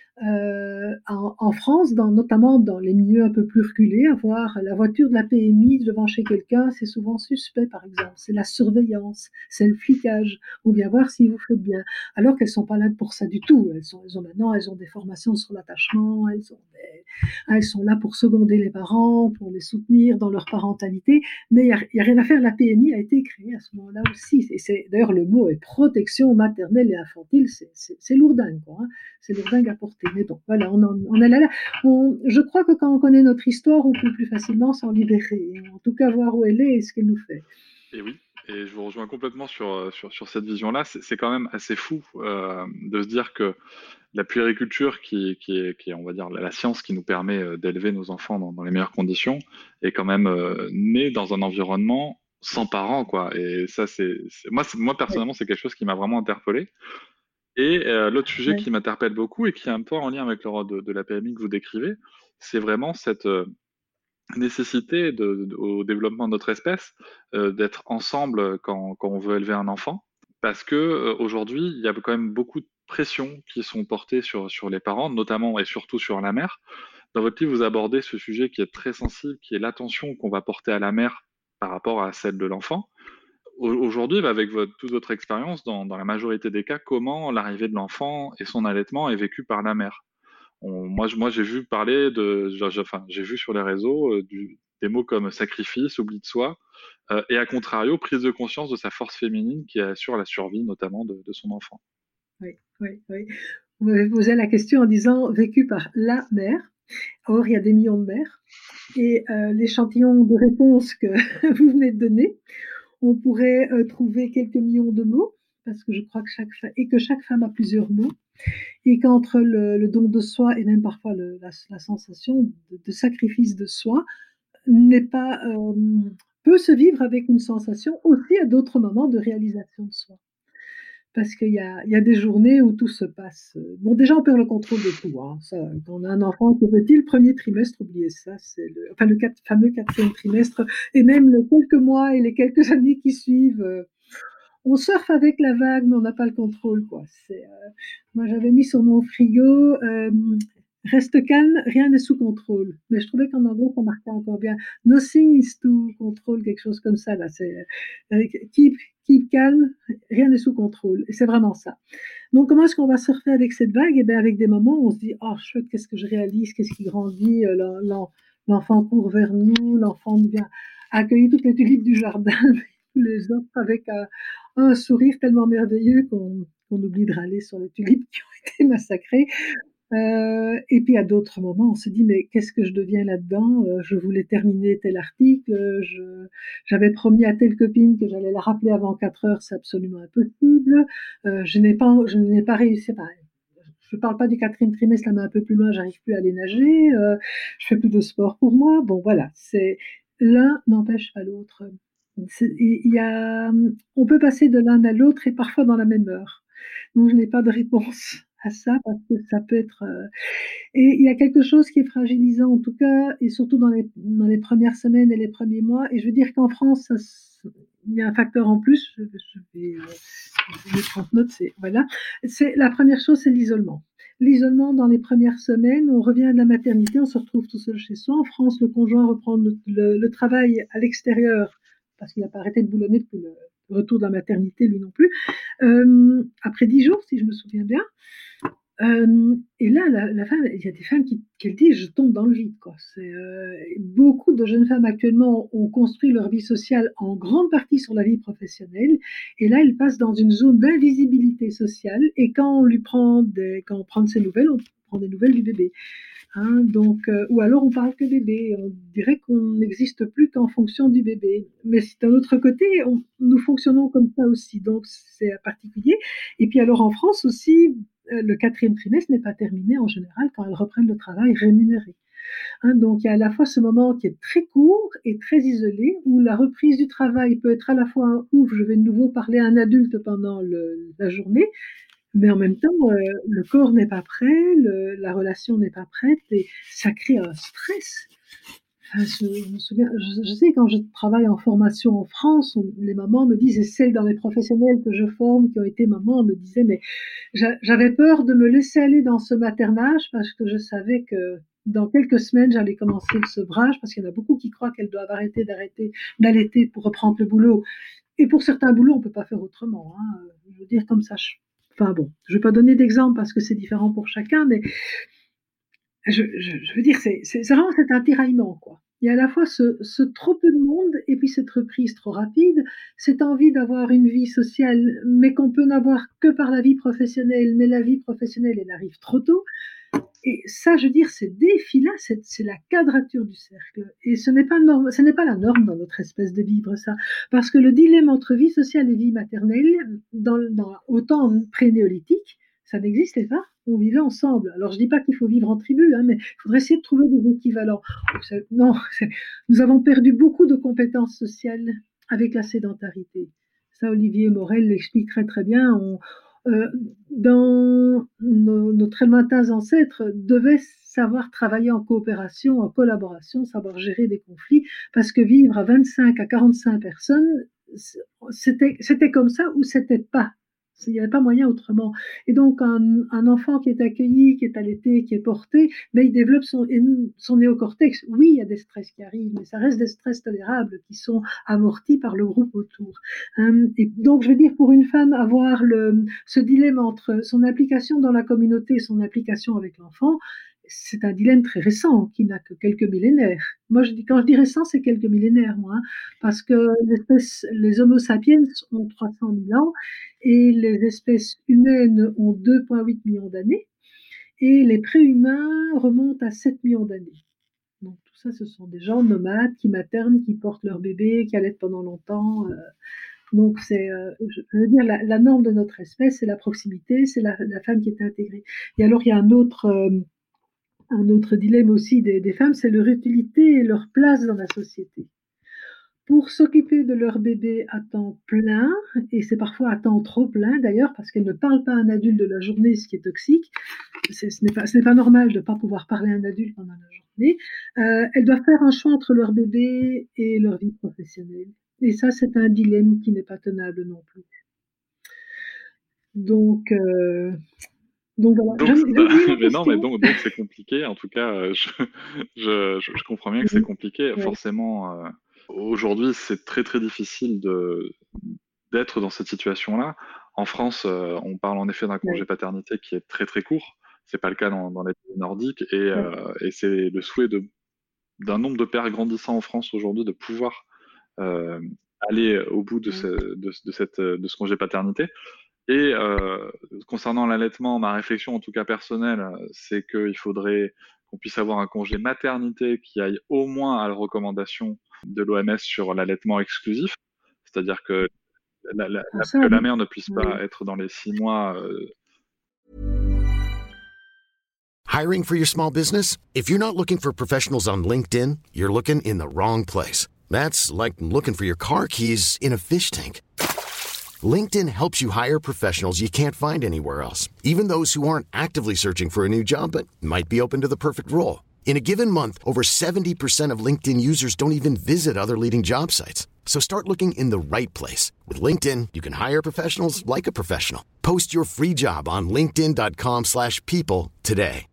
euh, en, en France, dans, notamment dans les milieux un peu plus reculés, avoir la voiture de la P M I devant chez quelqu'un, c'est souvent suspect, par exemple. C'est la surveillance, c'est le flicage, ou bien voir si vous faites bien. Alors qu'elles sont pas là pour ça du tout. Elles sont, elles ont maintenant, elles ont des formations sur l'attachement, elles ont des, elles sont là pour seconder les parents, pour les soutenir dans leur parentalité. Mais il y a, y a rien à faire. La P M I a été créée à ce moment-là aussi. Et c'est, d'ailleurs, le mot est protection maternelle et infantile. C'est, c'est, c'est lourdingue, quoi. Hein. C'est lourdingue à porter. Mais donc, voilà, on en, on est là. là. On, je crois que quand on connaît notre histoire, on peut plus facilement s'en libérer. En tout cas, voir où elle est et ce qu'elle nous fait. Et oui, et je vous rejoins complètement sur, sur, sur cette vision-là. C'est, c'est quand même assez fou euh, de se dire que la puériculture, qui, qui, est, qui est, on va dire, la science qui nous permet euh, d'élever nos enfants dans, dans les meilleures conditions, est quand même euh, née dans un environnement sans parents, quoi. Et ça, c'est, c'est... Moi, c'est, moi, personnellement, c'est quelque chose qui m'a vraiment interpellé. Et euh, l'autre sujet Ouais. qui m'interpelle beaucoup et qui est un peu en lien avec le rôle de, de la P M I que vous décrivez, c'est vraiment cette euh, nécessité de, de- au développement de notre espèce euh, d'être ensemble quand, quand on veut élever un enfant. Parce que euh, aujourd'hui, il y a quand même beaucoup de pressions qui sont portées sur, sur les parents, notamment et surtout sur la mère. Dans votre livre, vous abordez ce sujet qui est très sensible, qui est l'attention qu'on va porter à la mère par rapport à celle de l'enfant. Au- Aujourd'hui, bah, avec votre, toute votre expérience, dans, dans la majorité des cas, comment l'arrivée de l'enfant et son allaitement est vécu par la mère? On- moi, je- moi, j'ai vu parler de, j'ai j'ai- enfin, j'ai vu sur les réseaux euh, du- des mots comme sacrifice, oubli de soi, euh, et à contrario, prise de conscience de sa force féminine qui assure la survie notamment de, de son enfant. Oui, oui, oui. Vous m'avez posé la question en disant vécu par la mère. Or, il y a des millions de mères. Et euh, l'échantillon de réponses que vous venez de donner, on pourrait euh, trouver quelques millions de mots, parce que je crois que chaque femme, et que chaque femme a plusieurs mots, et qu'entre le, le don de soi et même parfois le, la, la sensation de, de sacrifice de soi, n'est pas euh, peut se vivre avec une sensation aussi à d'autres moments de réalisation de soi. Parce qu'il y a, il y a des journées où tout se passe. Bon, déjà, on perd le contrôle de tout. Hein. Ça, quand on a un enfant qui est petit, le premier trimestre, oubliez ça, c'est le, enfin, le quatre, fameux quatrième trimestre, et même les quelques mois et les quelques années qui suivent. Euh, on surfe avec la vague, mais on n'a pas le contrôle, quoi. C'est, euh, moi, j'avais mis sur mon frigo, euh, reste calme, rien n'est sous contrôle. Mais je trouvais qu'en anglais, ça marquait encore bien. Nothing is to control, quelque chose comme ça, là. C'est, euh, keep, keep calm, rien n'est sous contrôle. Et c'est vraiment ça. Donc, comment est-ce qu'on va surfer avec cette vague? Eh bien, avec des moments où on se dit, oh, chouette, qu'est-ce que je réalise, qu'est-ce qui grandit, euh, l'en- l'en- l'enfant court vers nous, l'enfant vient accueillir toutes les tulipes du jardin, tous les offre avec un, un sourire tellement merveilleux qu'on qu'on oublie de râler sur les tulipes qui ont été massacrées. Euh, et puis à d'autres moments, on se dit mais qu'est-ce que je deviens là-dedans? Euh, Je voulais terminer tel article, je, j'avais promis à telle copine que j'allais la rappeler avant quatre heures, c'est absolument impossible. Euh, je n'ai pas, je n'ai pas réussi. Enfin, je parle pas du quatrième trimestre, là, mais un peu plus loin, j'arrive plus à aller nager. Euh, je fais plus de sport pour moi. Bon, voilà, c'est l'un n'empêche pas l'autre. il y a, on peut passer de l'un à l'autre et parfois dans la même heure. Donc je n'ai pas de réponse à ça parce que ça peut être. Euh... Et il y a quelque chose qui est fragilisant en tout cas, et surtout dans les dans les premières semaines et les premiers mois. Et je veux dire qu'en France, ça, il y a un facteur en plus. Je, je vais, euh, je vais prendre note. C'est voilà. C'est la première chose, c'est l'isolement. L'isolement dans les premières semaines, on revient de la maternité, on se retrouve tout seul chez soi. En France, le conjoint reprend le, le, le travail à l'extérieur parce qu'il n'a pas arrêté de boulonner depuis le retour de la maternité, lui non plus, euh, après dix jours, si je me souviens bien. Euh, et là, la, la femme, il y a des femmes qui, qui le disent, je tombe dans le vide, quoi. C'est, euh, beaucoup de jeunes femmes actuellement ont construit leur vie sociale en grande partie sur la vie professionnelle, et là, elles passent dans une zone d'invisibilité sociale, et quand on lui prend des, quand on prend de ses nouvelles, on prend des nouvelles du bébé. Hein, donc, euh, ou alors on parle que bébé, on dirait qu'on n'existe plus qu'en fonction du bébé. Mais d'un autre côté, on, nous fonctionnons comme ça aussi, donc c'est particulier. Et puis alors en France aussi, euh, le quatrième trimestre n'est pas terminé en général quand elles reprennent le travail rémunéré. Hein, donc il y a à la fois ce moment qui est très court et très isolé, où la reprise du travail peut être à la fois un ouf, je vais de nouveau parler à un adulte pendant le, la journée, mais en même temps, euh, le corps n'est pas prêt, le, la relation n'est pas prête, et ça crée un stress. Enfin, je, je me souviens, je, je sais, quand je travaille en formation en France, on, les mamans me disent, et celles dans les professionnels que je forme qui ont été mamans me disaient, mais j'avais peur de me laisser aller dans ce maternage parce que je savais que dans quelques semaines, j'allais commencer le sevrage, parce qu'il y en a beaucoup qui croient qu'elles doivent arrêter d'arrêter d'allaiter pour reprendre le boulot. Et pour certains boulots, on peut pas faire autrement. Hein. Je veux dire, comme ça, je, enfin bon, je vais pas donner d'exemple parce que c'est différent pour chacun, mais je, je, je veux dire, c'est, c'est, c'est vraiment c'est un tiraillement, quoi. Il y a à la fois ce, ce trop peu de monde et puis cette reprise trop rapide, cette envie d'avoir une vie sociale, mais qu'on peut n'avoir que par la vie professionnelle, mais la vie professionnelle, elle arrive trop tôt. Et ça, je veux dire, ces défis-là, c'est, c'est la quadrature du cercle. Et ce n'est pas norme, ce n'est pas la norme dans notre espèce de vivre ça. Parce que le dilemme entre vie sociale et vie maternelle, dans, dans, au temps pré-néolithique, ça n'existait pas. On vivait ensemble. Alors, je dis pas qu'il faut vivre en tribu, hein, mais il faudrait essayer de trouver des équivalents. Non, nous avons perdu beaucoup de compétences sociales avec la sédentarité. Ça, Olivier Morel l'explique très très bien. On, euh, dans nos, nos très lointains ancêtres, devaient savoir travailler en coopération, en collaboration, savoir gérer des conflits, parce que vivre à vingt-cinq à quarante-cinq personnes, c'était, c'était comme ça ou c'était pas. Il n'y avait pas moyen autrement. Et donc, un, un enfant qui est accueilli, qui est allaité, qui est porté, ben, il développe son, son néocortex. Oui, il y a des stress qui arrivent, mais ça reste des stress tolérables qui sont amortis par le groupe autour. Hum, et donc, je veux dire, pour une femme, avoir le, ce dilemme entre son application dans la communauté et son application avec l'enfant, c'est un dilemme très récent, qui n'a que quelques millénaires. Moi, je dis, quand je dis récent, c'est quelques millénaires, moi, hein, parce que l'espèce, les Homo sapiens ont trois cent mille ans et les espèces humaines ont deux virgule huit millions d'années et les préhumains remontent à sept millions d'années. Donc, tout ça, ce sont des gens nomades qui maternent, qui portent leur bébé, qui allaitent pendant longtemps. Euh, donc, c'est, euh, je veux dire, la, la norme de notre espèce, c'est la proximité, c'est la, la femme qui est intégrée. Et alors, il y a un autre... Euh, Un autre dilemme aussi des, des femmes, c'est leur utilité et leur place dans la société. Pour s'occuper de leur bébé à temps plein, et c'est parfois à temps trop plein d'ailleurs, parce qu'elles ne parlent pas à un adulte de la journée, ce qui est toxique, c'est, ce, n'est pas, ce n'est pas normal de ne pas pouvoir parler à un adulte pendant la journée, euh, elles doivent faire un choix entre leur bébé et leur vie professionnelle. Et ça, c'est un dilemme qui n'est pas tenable non plus. Donc... Euh, Donc voilà. Donc, je, bah, je mais non, mais donc, donc c'est compliqué. En tout cas, je, je, je, je comprends bien que c'est compliqué. Ouais. Forcément, euh, aujourd'hui, c'est très très difficile de, d'être dans cette situation-là. En France, euh, on parle en effet d'un congé Ouais. paternité qui est très très court. C'est pas le cas dans, dans les pays nordiques, et, Ouais. euh, et c'est le souhait de, d'un nombre de pères grandissant en France aujourd'hui de pouvoir euh, aller au bout de ce, de, de, cette, de ce congé paternité. Et euh, concernant l'allaitement, ma réflexion, en tout cas personnelle, c'est qu'il faudrait qu'on puisse avoir un congé maternité qui aille au moins à la recommandation de l'O M S sur l'allaitement exclusif, c'est-à-dire que la, la, Ah, la, ça, que la oui. mère ne puisse Oui. pas être dans les six mois. Euh... Hiring for your small business? If you're not looking for professionals on LinkedIn, you're looking in the wrong place. That's like looking for your car keys in a fish tank. LinkedIn helps you hire professionals you can't find anywhere else, even those who aren't actively searching for a new job but might be open to the perfect role. In a given month, over seventy percent of LinkedIn users don't even visit other leading job sites. So start looking in the right place. With LinkedIn, you can hire professionals like a professional. Post your free job on linkedin dot com slash people today.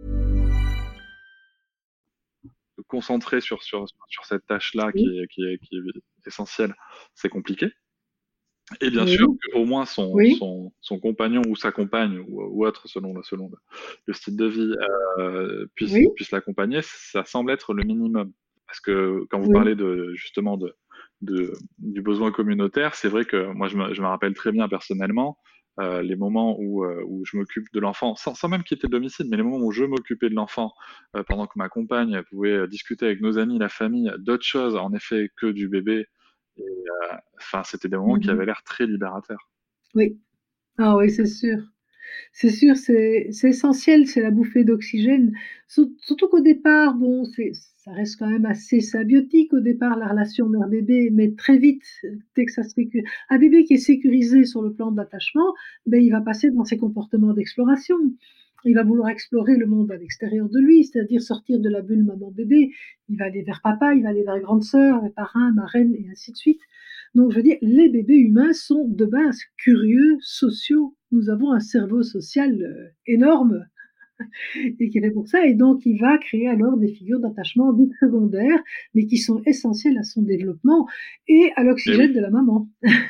Concentrer sur, sur, sur cette tâche-là qui est, qui, est, qui est essentielle, c'est compliqué. Et bien Oui. sûr, au moins son, Oui. son, son compagnon ou sa compagne ou, ou autre, selon, le, selon le, le style de vie, euh, puisse, Oui. puisse l'accompagner, ça semble être le minimum. Parce que quand vous Oui. parlez de, justement de, de, du besoin communautaire, c'est vrai que moi, je me, je me rappelle très bien personnellement euh, les moments où, euh, où je m'occupe de l'enfant, sans, sans même quitter le domicile, mais les moments où je m'occupais de l'enfant, euh, pendant que ma compagne pouvait euh, discuter avec nos amis, la famille, d'autres choses, en effet, que du bébé. Et, euh, enfin, c'était des moments qui Mhm. avaient l'air très libérateurs. Oui. Ah oui, c'est sûr. C'est sûr, c'est c'est essentiel, c'est la bouffée d'oxygène. Sur- Surtout qu'au départ, bon, c'est, ça reste quand même assez symbiotique au départ, la relation mère-bébé, mais très vite, dès que ça se sécurise, un bébé qui est sécurisé sur le plan de l'attachement, ben, il va passer dans ses comportements d'exploration. Il va vouloir explorer le monde à l'extérieur de lui, c'est-à-dire sortir de la bulle maman-bébé. Il va aller vers papa, il va aller vers grande sœur, les parrains, marraines, et ainsi de suite. Donc, je veux dire, les bébés humains sont de base curieux, sociaux. Nous avons un cerveau social euh, énorme et qui est fait pour ça. Et donc, il va créer alors des figures d'attachement dites secondaires, mais qui sont essentielles à son développement et à Et l'oxygène oui, de la maman.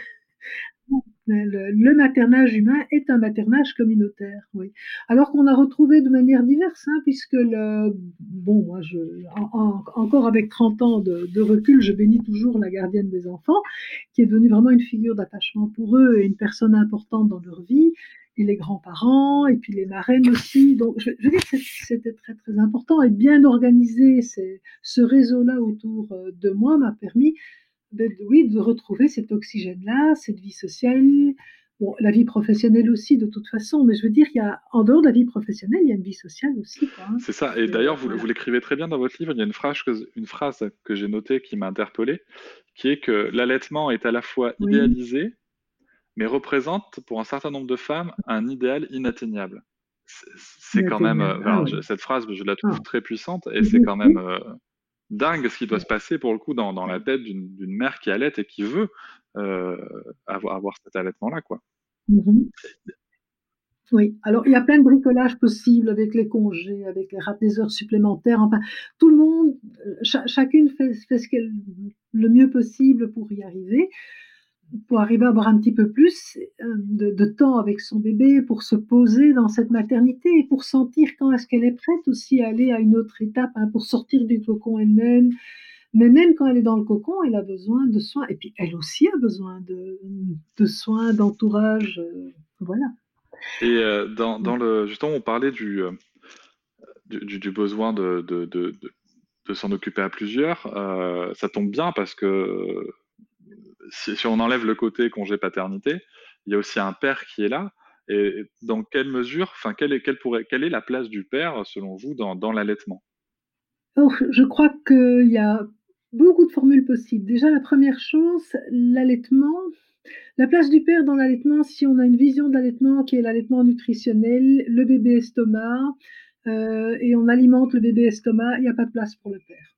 Le, le maternage humain est un maternage communautaire, oui. Alors qu'on a retrouvé de manière diverse, hein, puisque le, bon, moi, je, en- en- encore avec trente ans de, de recul, je bénis toujours la gardienne des enfants, qui est devenue vraiment une figure d'attachement pour eux et une personne importante dans leur vie, et les grands-parents, et puis les marraines aussi. Donc, je, je veux dire que c'est- c'était très, très important, et bien organisé, c'est, ce réseau-là autour euh, de moi m'a permis de, oui, de retrouver cet oxygène-là, cette vie sociale, bon, la vie professionnelle aussi de toute façon, mais je veux dire, il y a, en dehors de la vie professionnelle, il y a une vie sociale aussi, quoi, hein. c'est ça. Et C'est, euh, d'ailleurs, vous, voilà. vous l'écrivez très bien dans votre livre. Il y a une phrase que, une phrase que j'ai notée qui m'a interpellé, qui est que l'allaitement est à la fois Oui, idéalisé, mais représente pour un certain nombre de femmes un idéal inatteignable. C'est c'est quand même, euh, inatteignable. Ah alors, je- oui. cette phrase, je la Ah. trouve très puissante et c'est Mhm. quand même euh, dingue ce qui doit se passer pour le coup dans, dans la tête d'une d'une mère qui allait et qui veut euh, avoir, avoir cet allaitement-là, quoi. Mhm. Oui, alors il y a plein de bricolages possibles avec les congés, avec les rat- des heures supplémentaires. Enfin, tout le monde, euh, cha- chacune fait, fait ce qu'elle le mieux possible pour y arriver, pour arriver à avoir un petit peu plus euh, de, de temps avec son bébé, pour se poser dans cette maternité et pour sentir quand est-ce qu'elle est prête aussi à aller à une autre étape, hein, pour sortir du cocon elle-même. Mais même quand elle est dans le cocon, elle a besoin de soins. Et puis elle aussi a besoin de, de soins, d'entourage. euh, voilà. Et euh, dans, dans le, justement, on parlait du, euh, du, du- du besoin de, de, de, de- de s'en occuper à plusieurs. Euh, ça tombe bien parce que si, si on enlève le côté congé paternité, il y a aussi un père qui est là. Et dans quelle mesure, enfin, quelle est, quelle pourrait, quelle est la place du père, selon vous, dans, dans l'allaitement? Alors, je crois qu'il y a beaucoup de formules possibles. Déjà, la première chose, l'allaitement. La place du père dans l'allaitement, si on a une vision de l'allaitement qui est l'allaitement nutritionnel, le bébé estomac, euh, et on alimente le bébé estomac, il n'y a pas de place pour le père.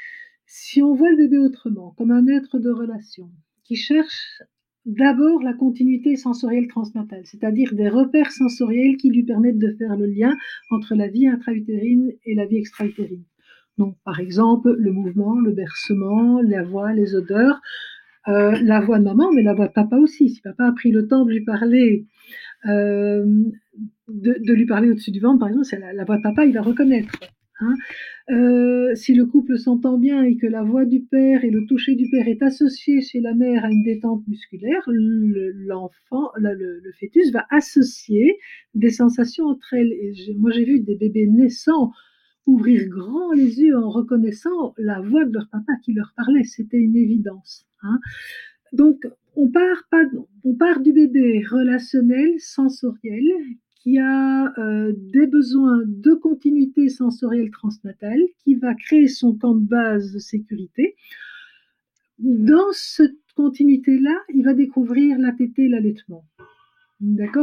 Si on voit le bébé autrement, comme un être de relation, qui cherche d'abord la continuité sensorielle transnatale, c'est-à-dire des repères sensoriels qui lui permettent de faire le lien entre la vie intra-utérine et la vie extra-utérine. Donc, par exemple, le mouvement, le bercement, la voix, les odeurs, euh, la voix de maman, mais la voix de papa aussi. Si papa a pris le temps de lui parler, euh, de, de lui parler au-dessus du ventre, par exemple, c'est la, la voix de papa, il va reconnaître, hein. Euh, si le couple s'entend bien et que la voix du père et le toucher du père est associé chez la mère à une détente musculaire, le- l'enfant, le, le- le fœtus va associer des sensations entre elles. Et j'ai- moi, j'ai vu des bébés naissants ouvrir grand les yeux en reconnaissant la voix de leur papa qui leur parlait. C'était une évidence, hein. Donc, on part, pas, on part du bébé relationnel, sensoriel, qui a euh, des besoins de continuité sensorielle transnatale, qui va créer son camp de base de sécurité. Dans cette continuité-là, il va découvrir la tétée et l'allaitement. D'accord ?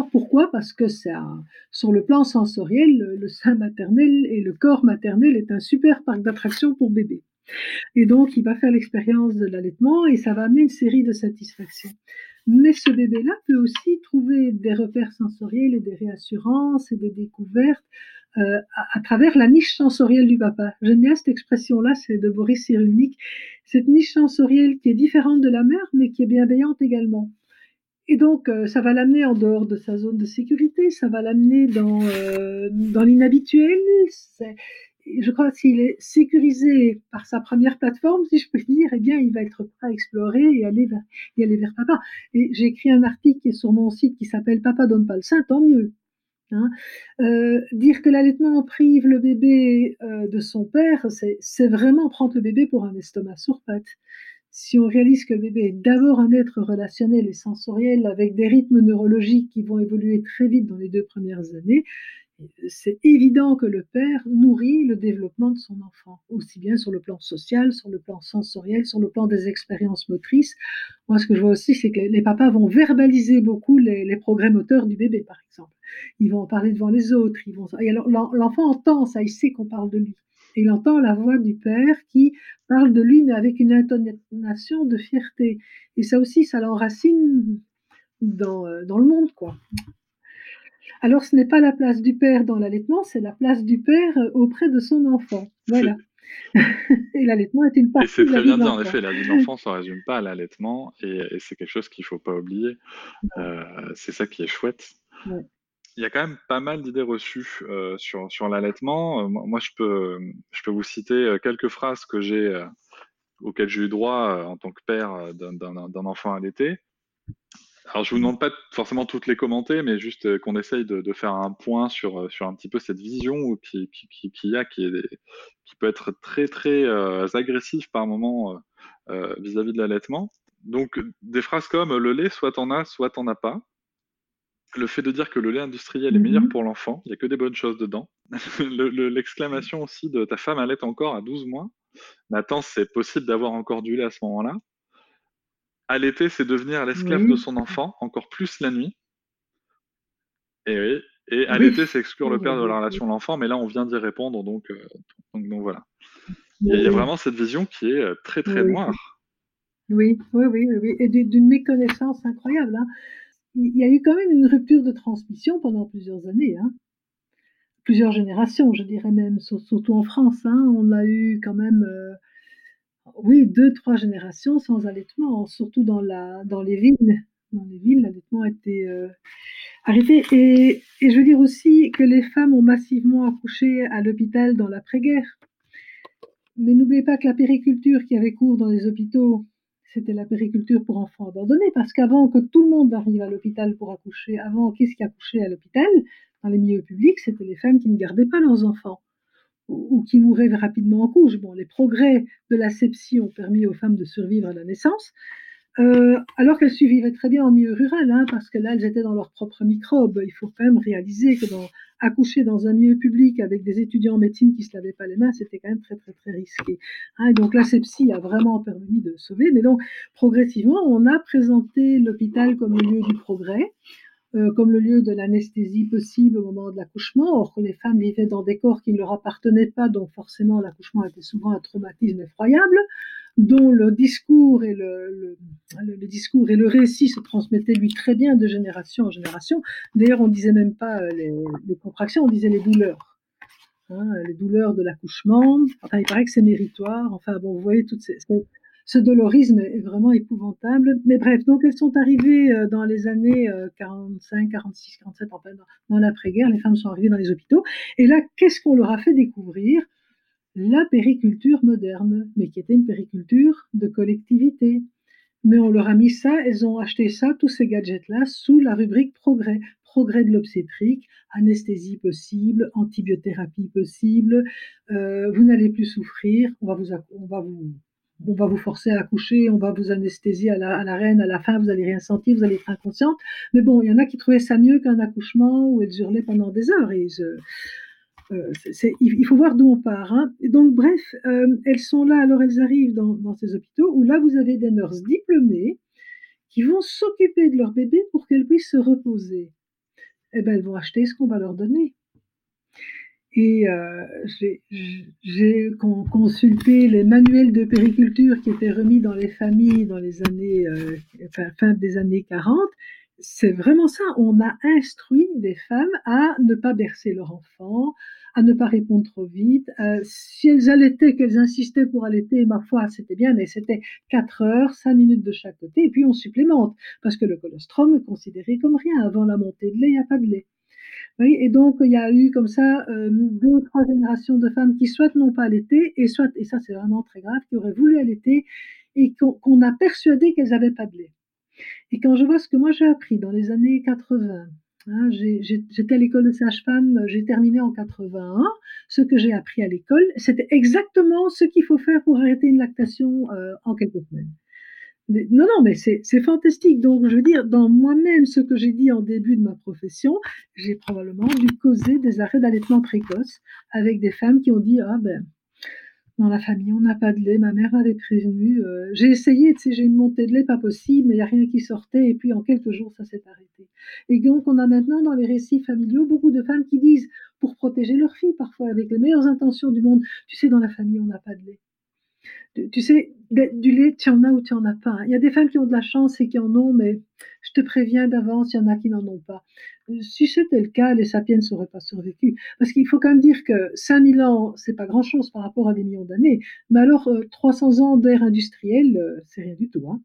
Pourquoi ? Parce que c'est un, sur le plan sensoriel, le, le sein maternel et le corps maternel est un super parc d'attractions pour bébé. Et donc, il va faire l'expérience de l'allaitement et ça va amener une série de satisfactions. Mais ce bébé-là peut aussi trouver des repères sensoriels et des réassurances et des découvertes euh, à, à travers la niche sensorielle du papa. J'aime bien cette expression-là, c'est de Boris Cyrulnik. Cette niche sensorielle qui est différente de la mère, mais qui est bienveillante également. Et donc, euh, ça va l'amener en dehors de sa zone de sécurité, ça va l'amener dans, euh, dans l'inhabituel. C'est, je crois que s'il est sécurisé par sa première plateforme, si je peux dire, eh bien, il va être prêt à explorer et aller vers, et aller vers papa. Et j'ai écrit un article qui est sur mon site qui s'appelle « Papa donne pas le sein, tant mieux ». Hein. Euh, dire que l'allaitement prive le bébé euh, de son père, c'est, c'est vraiment prendre le bébé pour un estomac sur pattes. Si on réalise que le bébé est d'abord un être relationnel et sensoriel avec des rythmes neurologiques qui vont évoluer très vite dans les deux premières années, c'est évident que le père nourrit le développement de son enfant, aussi bien sur le plan social, sur le plan sensoriel, sur le plan des expériences motrices. Moi, ce que je vois aussi, c'est que les papas vont verbaliser beaucoup les, les progrès moteurs du bébé, par exemple. Ils vont en parler devant les autres. Ils vont... Et alors, l'enfant entend ça, il sait qu'on parle de lui. Et il entend la voix du père qui parle de lui, mais avec une intonation de fierté. Et ça aussi, ça l'enracine dans, dans le monde, quoi. Alors, ce n'est pas la place du père dans l'allaitement, c'est la place du père auprès de son enfant. Voilà. Et l'allaitement est une partie. Et c'est très de la bien vie de dit, l'enfant. en effet, la vie de l'enfant ne se résume pas à l'allaitement, et, et c'est quelque chose qu'il ne faut pas oublier. Euh, c'est ça qui est chouette. Ouais. Il y a quand même pas mal d'idées reçues euh, sur, sur l'allaitement. Euh, moi, je peux, je peux vous citer quelques phrases que j'ai, euh, auxquelles j'ai eu droit euh, en tant que père d'un, d'un, d'un enfant allaité. Alors, je vous demande pas forcément toutes les commenter, mais juste euh, qu'on essaye de, de faire un point sur, sur un petit peu cette vision qui, qui, qui, qui, y a, qui, est, qui peut être très, très euh, agressive par moment euh, vis-à-vis de l'allaitement. Donc, des phrases comme « le lait, soit t'en as, soit t'en as pas ». Le fait de dire que le lait industriel est meilleur pour l'enfant, il n'y a que des bonnes choses dedans. le, le, l'exclamation aussi de « ta femme allaite encore à douze mois ». Nathan, c'est possible d'avoir encore du lait à ce moment-là. Allaiter, c'est devenir l'esclave Oui. de son enfant, encore plus la nuit. Et oui. Et allaiter, oui. c'est exclure oui, le père oui, de la oui. relation de l'enfant, mais là, on vient d'y répondre, donc, euh, donc, donc voilà. Oui. Il y a vraiment cette vision qui est très, très oui. noire. Oui, oui, oui, oui, oui. Et d'une méconnaissance incroyable. Hein. Il y a eu quand même une rupture de transmission pendant plusieurs années. Hein. Plusieurs générations, je dirais même, surtout en France. Hein. On a eu quand même... Euh, oui, deux, trois générations sans allaitement, surtout dans, la, dans les villes. Dans les villes, l'allaitement a été euh, arrêté. Et, et je veux dire aussi que les femmes ont massivement accouché à l'hôpital dans l'après-guerre. Mais n'oubliez pas que la périculture qui avait cours dans les hôpitaux, c'était la périculture pour enfants abandonnés, parce qu'avant que tout le monde arrive à l'hôpital pour accoucher, avant, qu'est-ce qui accouchait à l'hôpital, dans les milieux publics, c'était les femmes qui ne gardaient pas leurs enfants ou qui mouraient rapidement en couche. Bon, les progrès de l'asepsie ont permis aux femmes de survivre à la naissance, euh, alors qu'elles survivaient très bien en milieu rural, hein, parce que là, elles étaient dans leurs propres microbes. Il faut quand même réaliser que dans, accoucher dans un milieu public avec des étudiants en médecine qui ne se lavaient pas les mains, c'était quand même très, très, très risqué. Hein, et donc, l'asepsie a vraiment permis de sauver. Mais donc, progressivement, on a présenté l'hôpital comme le lieu du progrès, Euh, comme le lieu de l'anesthésie possible au moment de l'accouchement. Or, les femmes vivaient dans des corps qui ne leur appartenaient pas, donc forcément l'accouchement était souvent un traumatisme effroyable, dont le discours et le, le, le, le discours et le récit se transmettaient lui très bien de génération en génération. D'ailleurs, on ne disait même pas les, les contractions, on disait les douleurs. Hein, les douleurs de l'accouchement. Enfin, il paraît que c'est méritoire. Enfin, bon, vous voyez toutes ces... ces Ce dolorisme est vraiment épouvantable. Mais bref, donc elles sont arrivées dans les années quarante-cinq, quarante-six, quarante-sept, enfin dans, dans l'après-guerre, les femmes sont arrivées dans les hôpitaux. Et là, qu'est-ce qu'on leur a fait découvrir ? La périculture moderne, mais qui était une périculture de collectivité. Mais on leur a mis ça, elles ont acheté ça, tous ces gadgets-là, sous la rubrique progrès. Progrès de l'obstétrique, anesthésie possible, antibiothérapie possible, euh, vous n'allez plus souffrir, on va vous... On va vous on va vous forcer à accoucher, on va vous anesthésier à la, à la reine, à la fin, vous n'allez rien sentir, vous allez être inconsciente. Mais bon, il y en a qui trouvaient ça mieux qu'un accouchement où elles hurlaient pendant des heures. Et je... euh, c'est, c'est, il faut voir d'où on part. Hein. Et donc, bref, euh, elles sont là, alors elles arrivent dans, dans ces hôpitaux où là, vous avez des nurses diplômées qui vont s'occuper de leur bébé pour qu'elles puissent se reposer. Eh ben, elles vont acheter ce qu'on va leur donner. Et euh, j'ai, j'ai consulté les manuels de périculture qui étaient remis dans les familles dans les années, euh, enfin, fin des années quarante. C'est vraiment ça. On a instruit des femmes à ne pas bercer leur enfant, à ne pas répondre trop vite. Euh, si elles allaitaient, qu'elles insistaient pour allaiter, ma foi, c'était bien, mais c'était quatre heures, cinq minutes de chaque côté, et puis on supplémente, parce que le colostrum est considéré comme rien. Avant la montée de lait, il n'y a pas de lait. Oui, et donc il y a eu comme ça euh, deux ou trois générations de femmes qui soit n'ont pas allaité, et soit, et ça c'est vraiment très grave, qui auraient voulu allaiter et qu'on, qu'on a persuadé qu'elles n'avaient pas de lait. Et quand je vois ce que moi j'ai appris dans les années quatre-vingts, hein, j'ai, j'ai, j'étais à l'école de sage-femme, j'ai terminé en quatre-vingt-un, ce que j'ai appris à l'école, c'était exactement ce qu'il faut faire pour arrêter une lactation euh, en quelques semaines. Non, non, mais c'est, c'est fantastique. Donc, je veux dire, dans moi-même, ce que j'ai dit en début de ma profession, j'ai probablement dû causer des arrêts d'allaitement précoce avec des femmes qui ont dit, ah ben, dans la famille, on n'a pas de lait, ma mère m'avait prévenu, euh, j'ai essayé, tu sais, j'ai une montée de lait, pas possible, mais il n'y a rien qui sortait, et puis en quelques jours, ça s'est arrêté. Et donc, on a maintenant dans les récits familiaux beaucoup de femmes qui disent, pour protéger leur fille, parfois avec les meilleures intentions du monde, tu sais, dans la famille, on n'a pas de lait. Tu sais, du lait, tu en as ou tu en as pas. Il y a des femmes qui ont de la chance et qui en ont, mais je te préviens d'avance, il y en a qui n'en ont pas. Si c'était le cas, les sapiens ne seraient pas survécus. Parce qu'il faut quand même dire que cinq mille ans, c'est pas grand-chose par rapport à des millions d'années. Mais alors, euh, trois cents ans d'ère industrielle, euh, c'est rien du tout. Hein.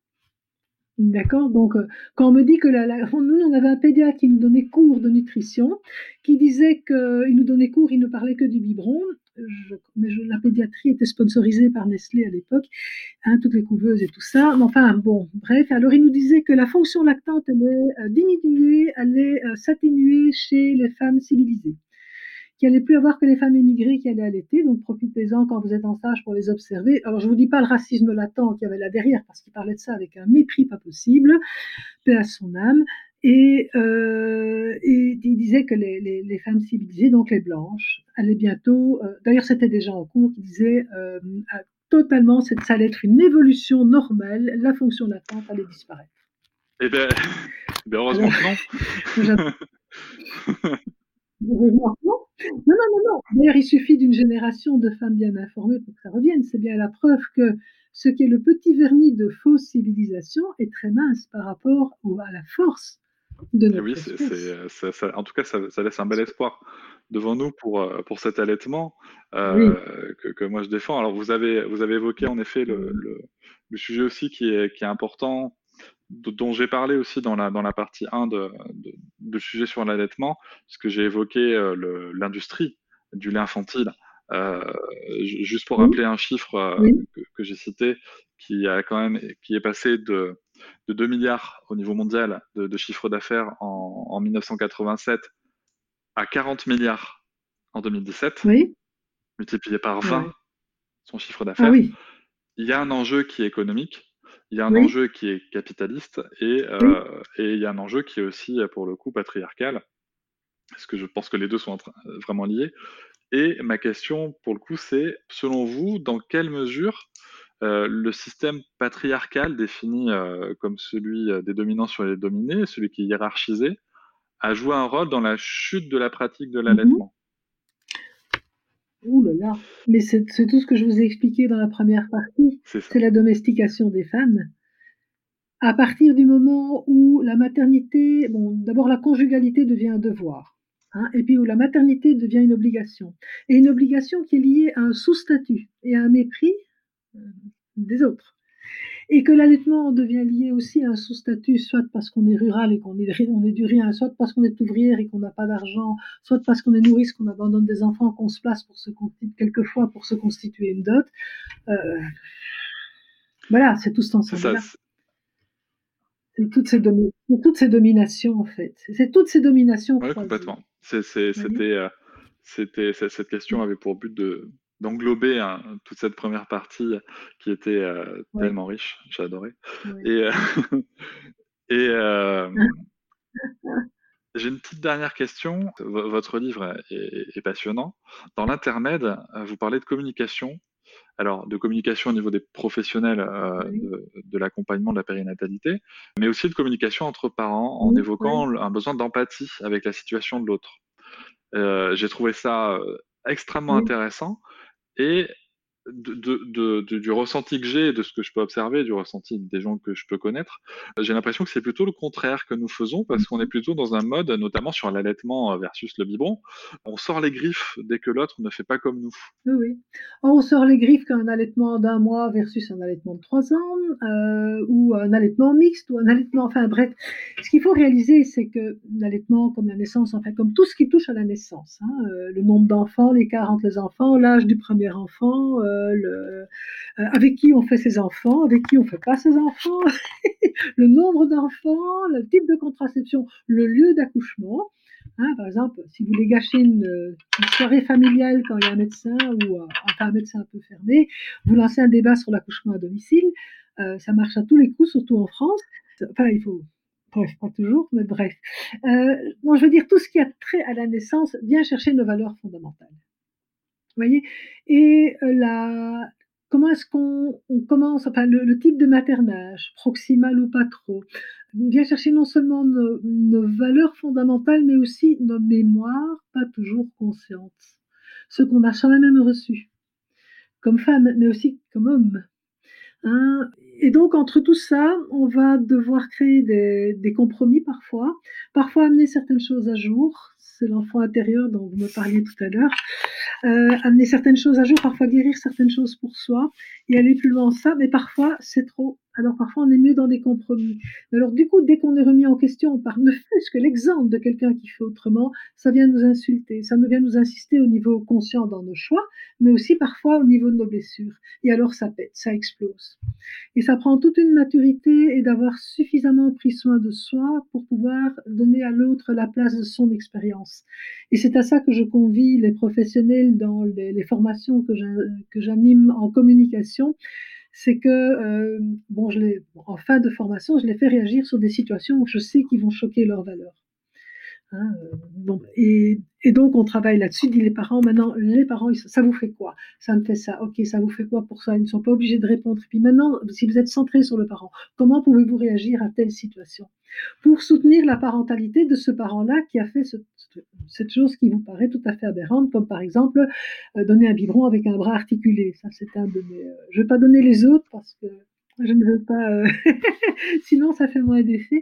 D'accord. Donc, euh, quand on me dit que la, la, nous, on avait un pédiatre qui nous donnait cours de nutrition, qui disait qu'il nous donnait cours, il ne parlait que du biberon. Je, mais je, la pédiatrie était sponsorisée par Nestlé à l'époque, hein, toutes les couveuses et tout ça. Mais enfin, bon, bref. Alors, il nous disait que la fonction lactante allait euh, diminuer, allait euh, s'atténuer chez les femmes civilisées. Qu'il n'y allait plus avoir que les femmes émigrées qui allaient allaiter, donc profitez-en quand vous êtes en stage pour les observer. Alors, je ne vous dis pas le racisme latent qu'il y avait là derrière, parce qu'il parlait de ça avec un mépris pas possible, paix à son âme. Et, euh, et il disait que les, les, les femmes civilisées, donc les blanches, allaient bientôt, euh, d'ailleurs c'était déjà en cours, qui disait euh, totalement, ça allait être une évolution normale, la fonction latente allait disparaître. Eh bien, ben heureusement que non. Non, non, non, non, non. D'ailleurs, il suffit d'une génération de femmes bien informées pour que ça revienne. C'est bien la preuve que ce qui est le petit vernis de fausse civilisation est très mince par rapport au, à la force de notre oui, espèce. c'est, c'est, ça, ça, en tout cas, ça, ça laisse un bel espoir devant nous pour, pour cet allaitement euh, oui. que, que moi je défends. Alors, vous avez, vous avez évoqué en effet le, le, le sujet aussi qui est, qui est important, dont j'ai parlé aussi dans la, dans la partie un de, de, de sujet sur l'allaitement, parce que j'ai évoqué euh, le, l'industrie du lait infantile. Euh, juste pour oui. rappeler un chiffre euh, oui. que, que j'ai cité, qui a quand même, qui est passé de, de deux milliards au niveau mondial de, de chiffre d'affaires en, en mille neuf cent quatre-vingt-sept à quarante milliards en deux mille dix-sept, oui. multiplié par vingt oui. son chiffre d'affaires. Ah, oui. Il y a un enjeu qui est économique. Il y a un oui. enjeu qui est capitaliste et, euh, oui. et il y a un enjeu qui est aussi, pour le coup, patriarcal, parce que je pense que les deux sont vraiment liés. Et ma question, pour le coup, c'est, selon vous, dans quelle mesure euh, le système patriarcal, défini euh, comme celui des dominants sur les dominés, celui qui est hiérarchisé, a joué un rôle dans la chute de la pratique de l'allaitement ? Ouh là là, mais c'est, c'est tout ce que je vous ai expliqué dans la première partie. C'est, c'est la domestication des femmes. À partir du moment où la maternité, bon, d'abord la conjugalité devient un devoir, hein, et puis où la maternité devient une obligation. Et une obligation qui est liée à un sous-statut et à un mépris euh, des autres. Et que l'allaitement devient lié aussi à un sous-statut, soit parce qu'on est rural et qu'on est, on est du rien, soit parce qu'on est ouvrière et qu'on n'a pas d'argent, soit parce qu'on est nourrice, qu'on abandonne des enfants, qu'on se place pour se quelquefois pour se constituer une dot. Euh, voilà, c'est tout cet ensemble-là. C'est, c'est, toutes ces domi- c'est toutes ces dominations, en fait. C'est toutes ces dominations. Oui, complètement. C'est, c'est, c'était, euh, c'était, cette question avait pour but de... d'englober hein, toute cette première partie qui était euh, ouais. tellement riche, j'ai adoré. Ouais. Et, euh, et, euh, J'ai une petite dernière question. V- votre livre est, est- est passionnant. Dans l'intermède, euh, vous parlez de communication. Alors, de communication au niveau des professionnels euh, Oui, de, de l'accompagnement de la périnatalité, mais aussi de communication entre parents en oui, évoquant oui. un besoin d'empathie avec la situation de l'autre. Euh, j'ai trouvé ça euh, extrêmement Oui. intéressant et de, de- de- de- du ressenti que j'ai, de ce que je peux observer, du ressenti des gens que je peux connaître, j'ai l'impression que c'est plutôt le contraire que nous faisons parce qu'on est plutôt dans un mode, notamment sur l'allaitement versus le biberon, on sort les griffes dès que l'autre ne fait pas comme nous. Oui, oui. On sort les griffes qu'un allaitement d'un mois versus un allaitement de trois ans, euh, ou un allaitement mixte, ou un allaitement, enfin bref. Ce qu'il faut réaliser, c'est que l'allaitement, comme la naissance, enfin comme tout ce qui touche à la naissance, hein, euh, le nombre d'enfants, l'écart entre les enfants, l'âge du premier enfant, euh, le, euh, avec qui on fait ses enfants, avec qui on fait pas ses enfants, le nombre d'enfants, le type de contraception, le lieu d'accouchement. Hein, par exemple, si vous voulez gâcher une, une soirée familiale quand il y a un médecin ou euh, enfin un médecin un peu fermé, vous lancez un débat sur l'accouchement à domicile, euh, ça marche à tous les coups, surtout en France. Enfin, il faut, bref, pas toujours, mais bref. Euh, bon, je veux dire, tout ce qui a trait à la naissance vient chercher nos valeurs fondamentales. Vous voyez. Et euh, la, comment est-ce qu'on on commence, enfin, le, le type de maternage, proximal ou pas trop, vient chercher non seulement nos, nos valeurs fondamentales, mais aussi nos mémoires, pas toujours conscientes. Ce qu'on a jamais même reçu, comme femme, mais aussi comme homme. Hein. Et donc, entre tout ça, on va devoir créer des, des compromis parfois, parfois amener certaines choses à jour. C'est l'enfant intérieur dont vous me parliez tout à l'heure. Euh, amener certaines choses à jour, parfois guérir certaines choses pour soi et aller plus loin en ça, mais parfois c'est trop. Alors parfois on est mieux dans des compromis. Mais alors du coup, dès qu'on est remis en question par ne fût-ce que l'exemple de quelqu'un qui fait autrement, ça vient nous insulter, ça vient nous insister au niveau conscient dans nos choix, mais aussi parfois au niveau de nos blessures. Et alors ça pète, ça explose. Et ça prend toute une maturité et d'avoir suffisamment pris soin de soi pour pouvoir donner à l'autre la place de son expérience. Et c'est à ça que je convie les professionnels dans les, les formations que, que j'anime en communication. C'est que, euh, bon, je les, en fin de formation, je les fais réagir sur des situations où je sais qu'ils vont choquer leurs valeurs. Hein, euh, bon, et, et donc on travaille là-dessus, dit les parents, maintenant les parents, ça vous fait quoi? Ça me fait ça, ok, ça vous fait quoi pour ça? Ils ne sont pas obligés de répondre. Et puis maintenant, si vous êtes centré sur le parent, comment pouvez-vous réagir à telle situation? Pour soutenir la parentalité de ce parent-là qui a fait ce, cette chose qui vous paraît tout à fait aberrante, comme par exemple euh, donner un biberon avec un bras articulé. Ça, c'est un de mes... Euh, je ne vais pas donner les autres parce que je ne veux pas... Euh, sinon, ça fait moins d'effet.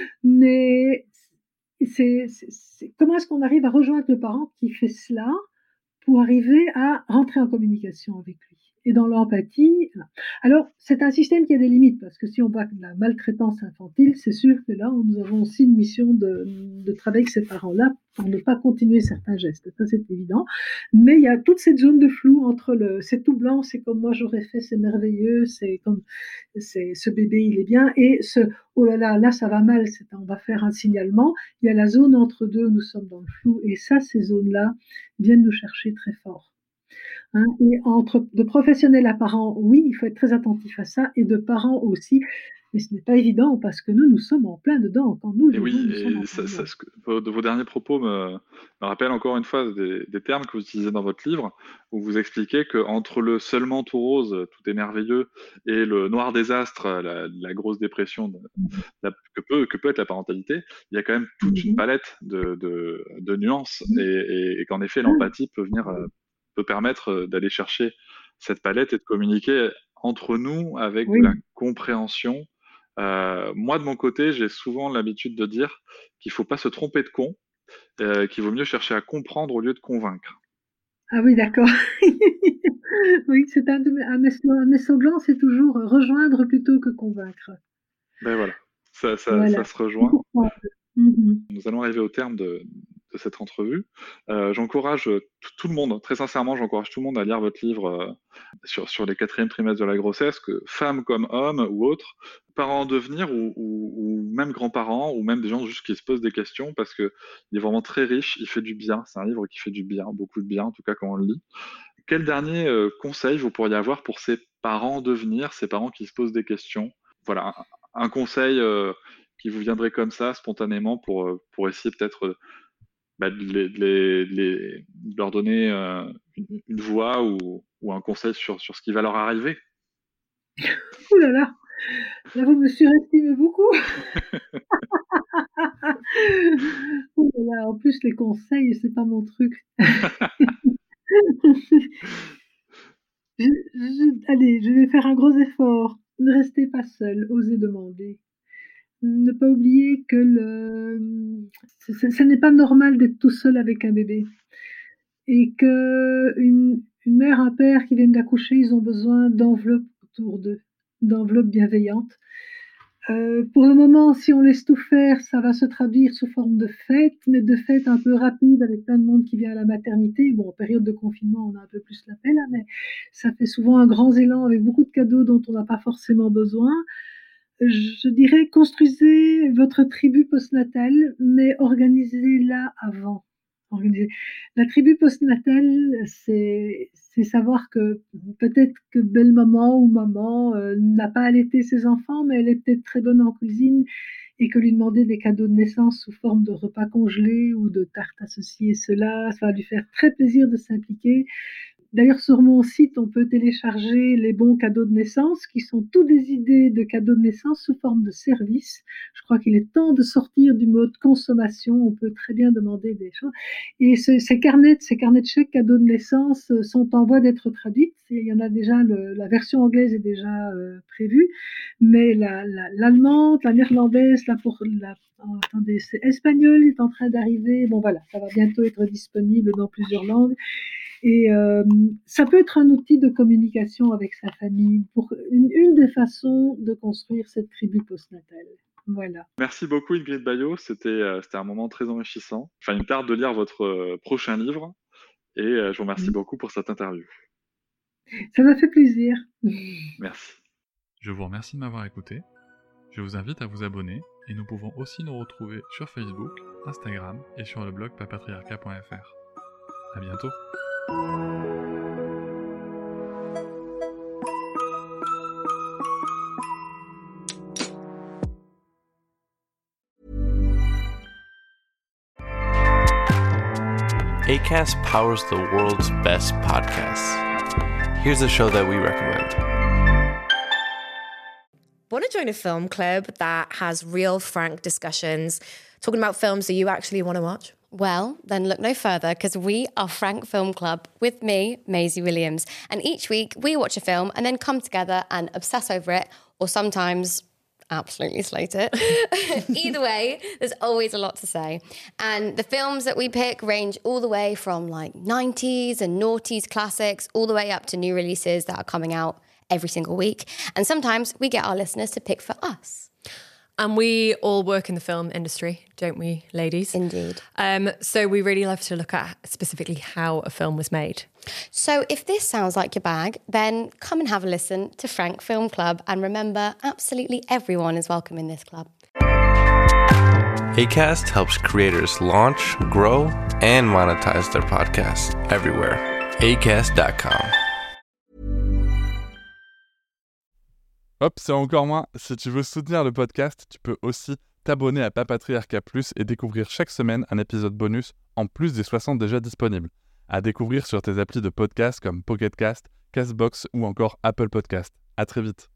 Mais c'est, c'est, c'est, comment est-ce qu'on arrive à rejoindre le parent qui fait cela pour arriver à rentrer en communication avec lui et dans l'empathie. Alors, c'est un système qui a des limites, parce que si on voit de la maltraitance infantile, c'est sûr que là, nous avons aussi une mission de, de travailler avec ces parents-là pour ne pas continuer certains gestes. Ça, c'est évident. Mais il y a toute cette zone de flou entre le c'est tout blanc, c'est comme moi j'aurais fait, c'est merveilleux, c'est comme c'est, ce bébé, il est bien, et ce oh là là, là, ça va mal, c'est, on va faire un signalement. Il y a la zone entre deux où nous sommes dans le flou, et ça, ces zones-là viennent nous chercher très fort. Hein, et entre de professionnels à parents, oui, il faut être très attentif à ça, et de parents aussi. Mais ce n'est pas évident parce que nous, nous sommes en plein dedans. Quand nous le Et oui, vivons, nous sommes en et plein ça, ça, dedans. ce que- vos, de vos derniers propos me, me rappellent encore une fois des, des termes que vous utilisez dans votre livre, où vous expliquez qu'entre le seulement tout rose, tout est merveilleux, et le noir désastre, la, la grosse dépression de- la- que, peut, que peut être la parentalité, il y a quand même toute une Mhm. palette de, de, de nuances, et, et- et qu'en effet, Ah, l'empathie peut venir, euh, peut permettre euh, d'aller chercher cette palette et de communiquer entre nous avec de la oui, compréhension. Euh, moi, de mon côté, j'ai souvent l'habitude de dire qu'il faut pas se tromper de con, euh, qu'il vaut mieux chercher à comprendre au lieu de convaincre. ah oui, d'accord. Oui, c'est un de mes, un, mes, un mes slogans, c'est toujours rejoindre plutôt que convaincre. Ben voilà, ça, ça, ça Voilà. se rejoint. Mhm. Nous allons arriver au terme de, de cette entrevue. Euh, j'encourage tout, tout le monde, très sincèrement, j'encourage tout le monde à lire votre livre euh, sur, sur les quatrièmes trimestres de la grossesse, que femmes comme hommes ou autres, parents en devenir ou, ou, ou même grands-parents ou même des gens juste qui se posent des questions parce que il est vraiment très riche, il fait du bien. C'est un livre qui fait du bien, beaucoup de bien, en tout cas quand on le lit. Quel dernier euh, conseil vous pourriez avoir pour ces parents en devenir, ces parents qui se posent des questions? Voilà, un, un conseil euh, qui vous viendraient comme ça, spontanément, pour, euh, pour essayer peut-être euh, bah, de, les, de, les, de, les, de leur donner euh, une, une voix ou, ou un conseil sur, sur ce qui va leur arriver? Ouh là là, là vous me surestimez beaucoup. Ouh là là, en plus les conseils, c'est pas mon truc. je, je, allez, je vais faire un gros effort. Ne restez pas seul, osez demander. Ne pas oublier que le, ce, ce n'est pas normal d'être tout seul avec un bébé. Et qu'une une mère, un père qui viennent d'accoucher, ils ont besoin d'enveloppes autour d'eux, d'enveloppes bienveillantes. Euh, pour le moment, si on laisse tout faire, ça va se traduire sous forme de fête, mais de fête un peu rapide avec plein de monde qui vient à la maternité. Bon, en période de confinement, on a un peu plus la peine, hein, mais ça fait souvent un grand élan avec beaucoup de cadeaux dont on n'a pas forcément besoin. Je dirais, construisez votre tribu postnatale, mais organisez-la avant. Organisez. La tribu postnatale, c'est, c'est savoir que peut-être que belle maman ou maman euh, n'a pas allaité ses enfants, mais elle est peut-être très bonne en cuisine et que lui demander des cadeaux de naissance sous forme de repas congelés ou de tartes à ceci et cela, ça va lui faire très plaisir de s'impliquer. D'ailleurs, sur mon site, on peut télécharger les bons cadeaux de naissance, qui sont tous des idées de cadeaux de naissance sous forme de service. Je crois qu'il est temps de sortir du mode consommation. On peut très bien demander des choses. Et ce, ces carnets, ces carnets de chèques cadeaux de naissance sont en voie d'être traduits. Il y en a déjà, le, la version anglaise est déjà euh, prévue, mais la, la, l'allemande, la néerlandaise, la, pour, la oh, attendez, c'est espagnol est en train d'arriver. Bon voilà, ça va bientôt être disponible dans plusieurs langues. Et euh, ça peut être un outil de communication avec sa famille, pour une, une des façons de construire cette tribu postnatale. Voilà. Merci beaucoup Ingrid Baillot, c'était, euh, c'était un moment très enrichissant. Enfin, il me tarde de lire votre euh, prochain livre et euh, je vous remercie mmh. beaucoup pour cette interview. Ça m'a fait plaisir. Merci. Je vous remercie de m'avoir écouté. Je vous invite à vous abonner et nous pouvons aussi nous retrouver sur Facebook, Instagram et sur le blog papatriarcat point f r. À bientôt. Acast powers the world's best podcasts. Here's a show that we recommend. Want to join a film club that has real, frank discussions, talking about films that you actually want to watch? Well, then look no further, because we are Frank Film Club with me, Maisie Williams. And each week we watch a film and then come together and obsess over it, or sometimes absolutely slate it. Either way, there's always a lot to say. And the films that we pick range all the way from like nineties and noughties classics, all the way up to new releases that are coming out every single week. And sometimes we get our listeners to pick for us. And we all work in the film industry, don't we, ladies? Indeed. Um, so we really love to look at specifically how a film was made. So if this sounds like your bag, then come and have a listen to Frank Film Club. And remember, absolutely everyone is welcome in this club. Acast helps creators launch, grow, and monetize their podcasts everywhere. acast dot com. Hop, c'est encore moins. Si tu veux soutenir le podcast, tu peux aussi t'abonner à Papatriarcat Plus et découvrir chaque semaine un épisode bonus en plus des soixante déjà disponibles. À découvrir sur tes applis de podcast comme Pocket Cast, Castbox ou encore Apple Podcast. À très vite.